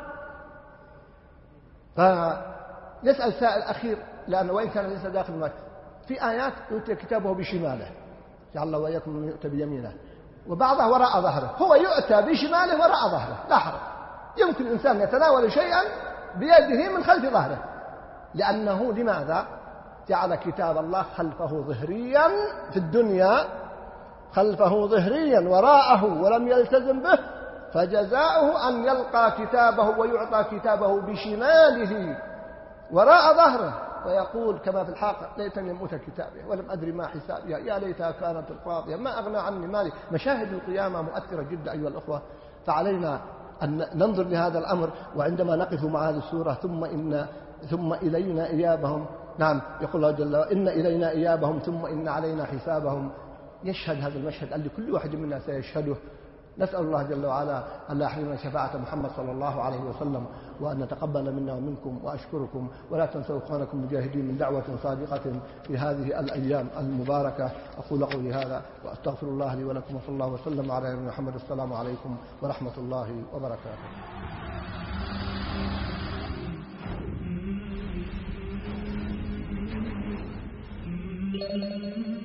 فيسأل سائل أخير، لأنه وإن كان ليس داخل المكة، في آيات يؤتي كتابه بشماله، جعل الله وإياكم من يؤتى بيمينه، وبعضها وراء ظهره، هو يؤتى بشماله وراء ظهره لا حرج. يمكن الإنسان يتناول شيئا بيده من خلف ظهره، لأنه لماذا جعل كتاب الله خلفه ظهريا في الدنيا، خلفه ظهريا وراءه ولم يلتزم به، فجزاؤه أن يلقى كتابه ويعطى كتابه بشماله وراء ظهره، ويقول كما في الحاقة ليتني لم أوت كتابي ولم أدري ما حسابها يا ليتها كانت القاضية ما أغنى عني مالي. مشاهد القيامة مؤثرة جدا أيها الأخوة، فعلينا أن ننظر لهذا الأمر. وعندما نقف مع هذه السورة ثم إلينا إيابهم، نعم يقول الله جل وعلا إن إلينا إيابهم ثم إن علينا حسابهم، يشهد هذا المشهد الذي كل واحد منا سيشهده. نسأل الله جل وعلا أن لا يحرمنا شفاعة محمد صلى الله عليه وسلم، وأن نتقبل منا ومنكم، وأشكركم. ولا تنسوا إخوانكم المجاهدين من دعوة صادقة في هذه الأيام المباركة. أقول قولي هذا وأستغفر الله لي ولكم، وصلى الله وسلم على نبينا محمد. السلام عليكم ورحمة الله وبركاته.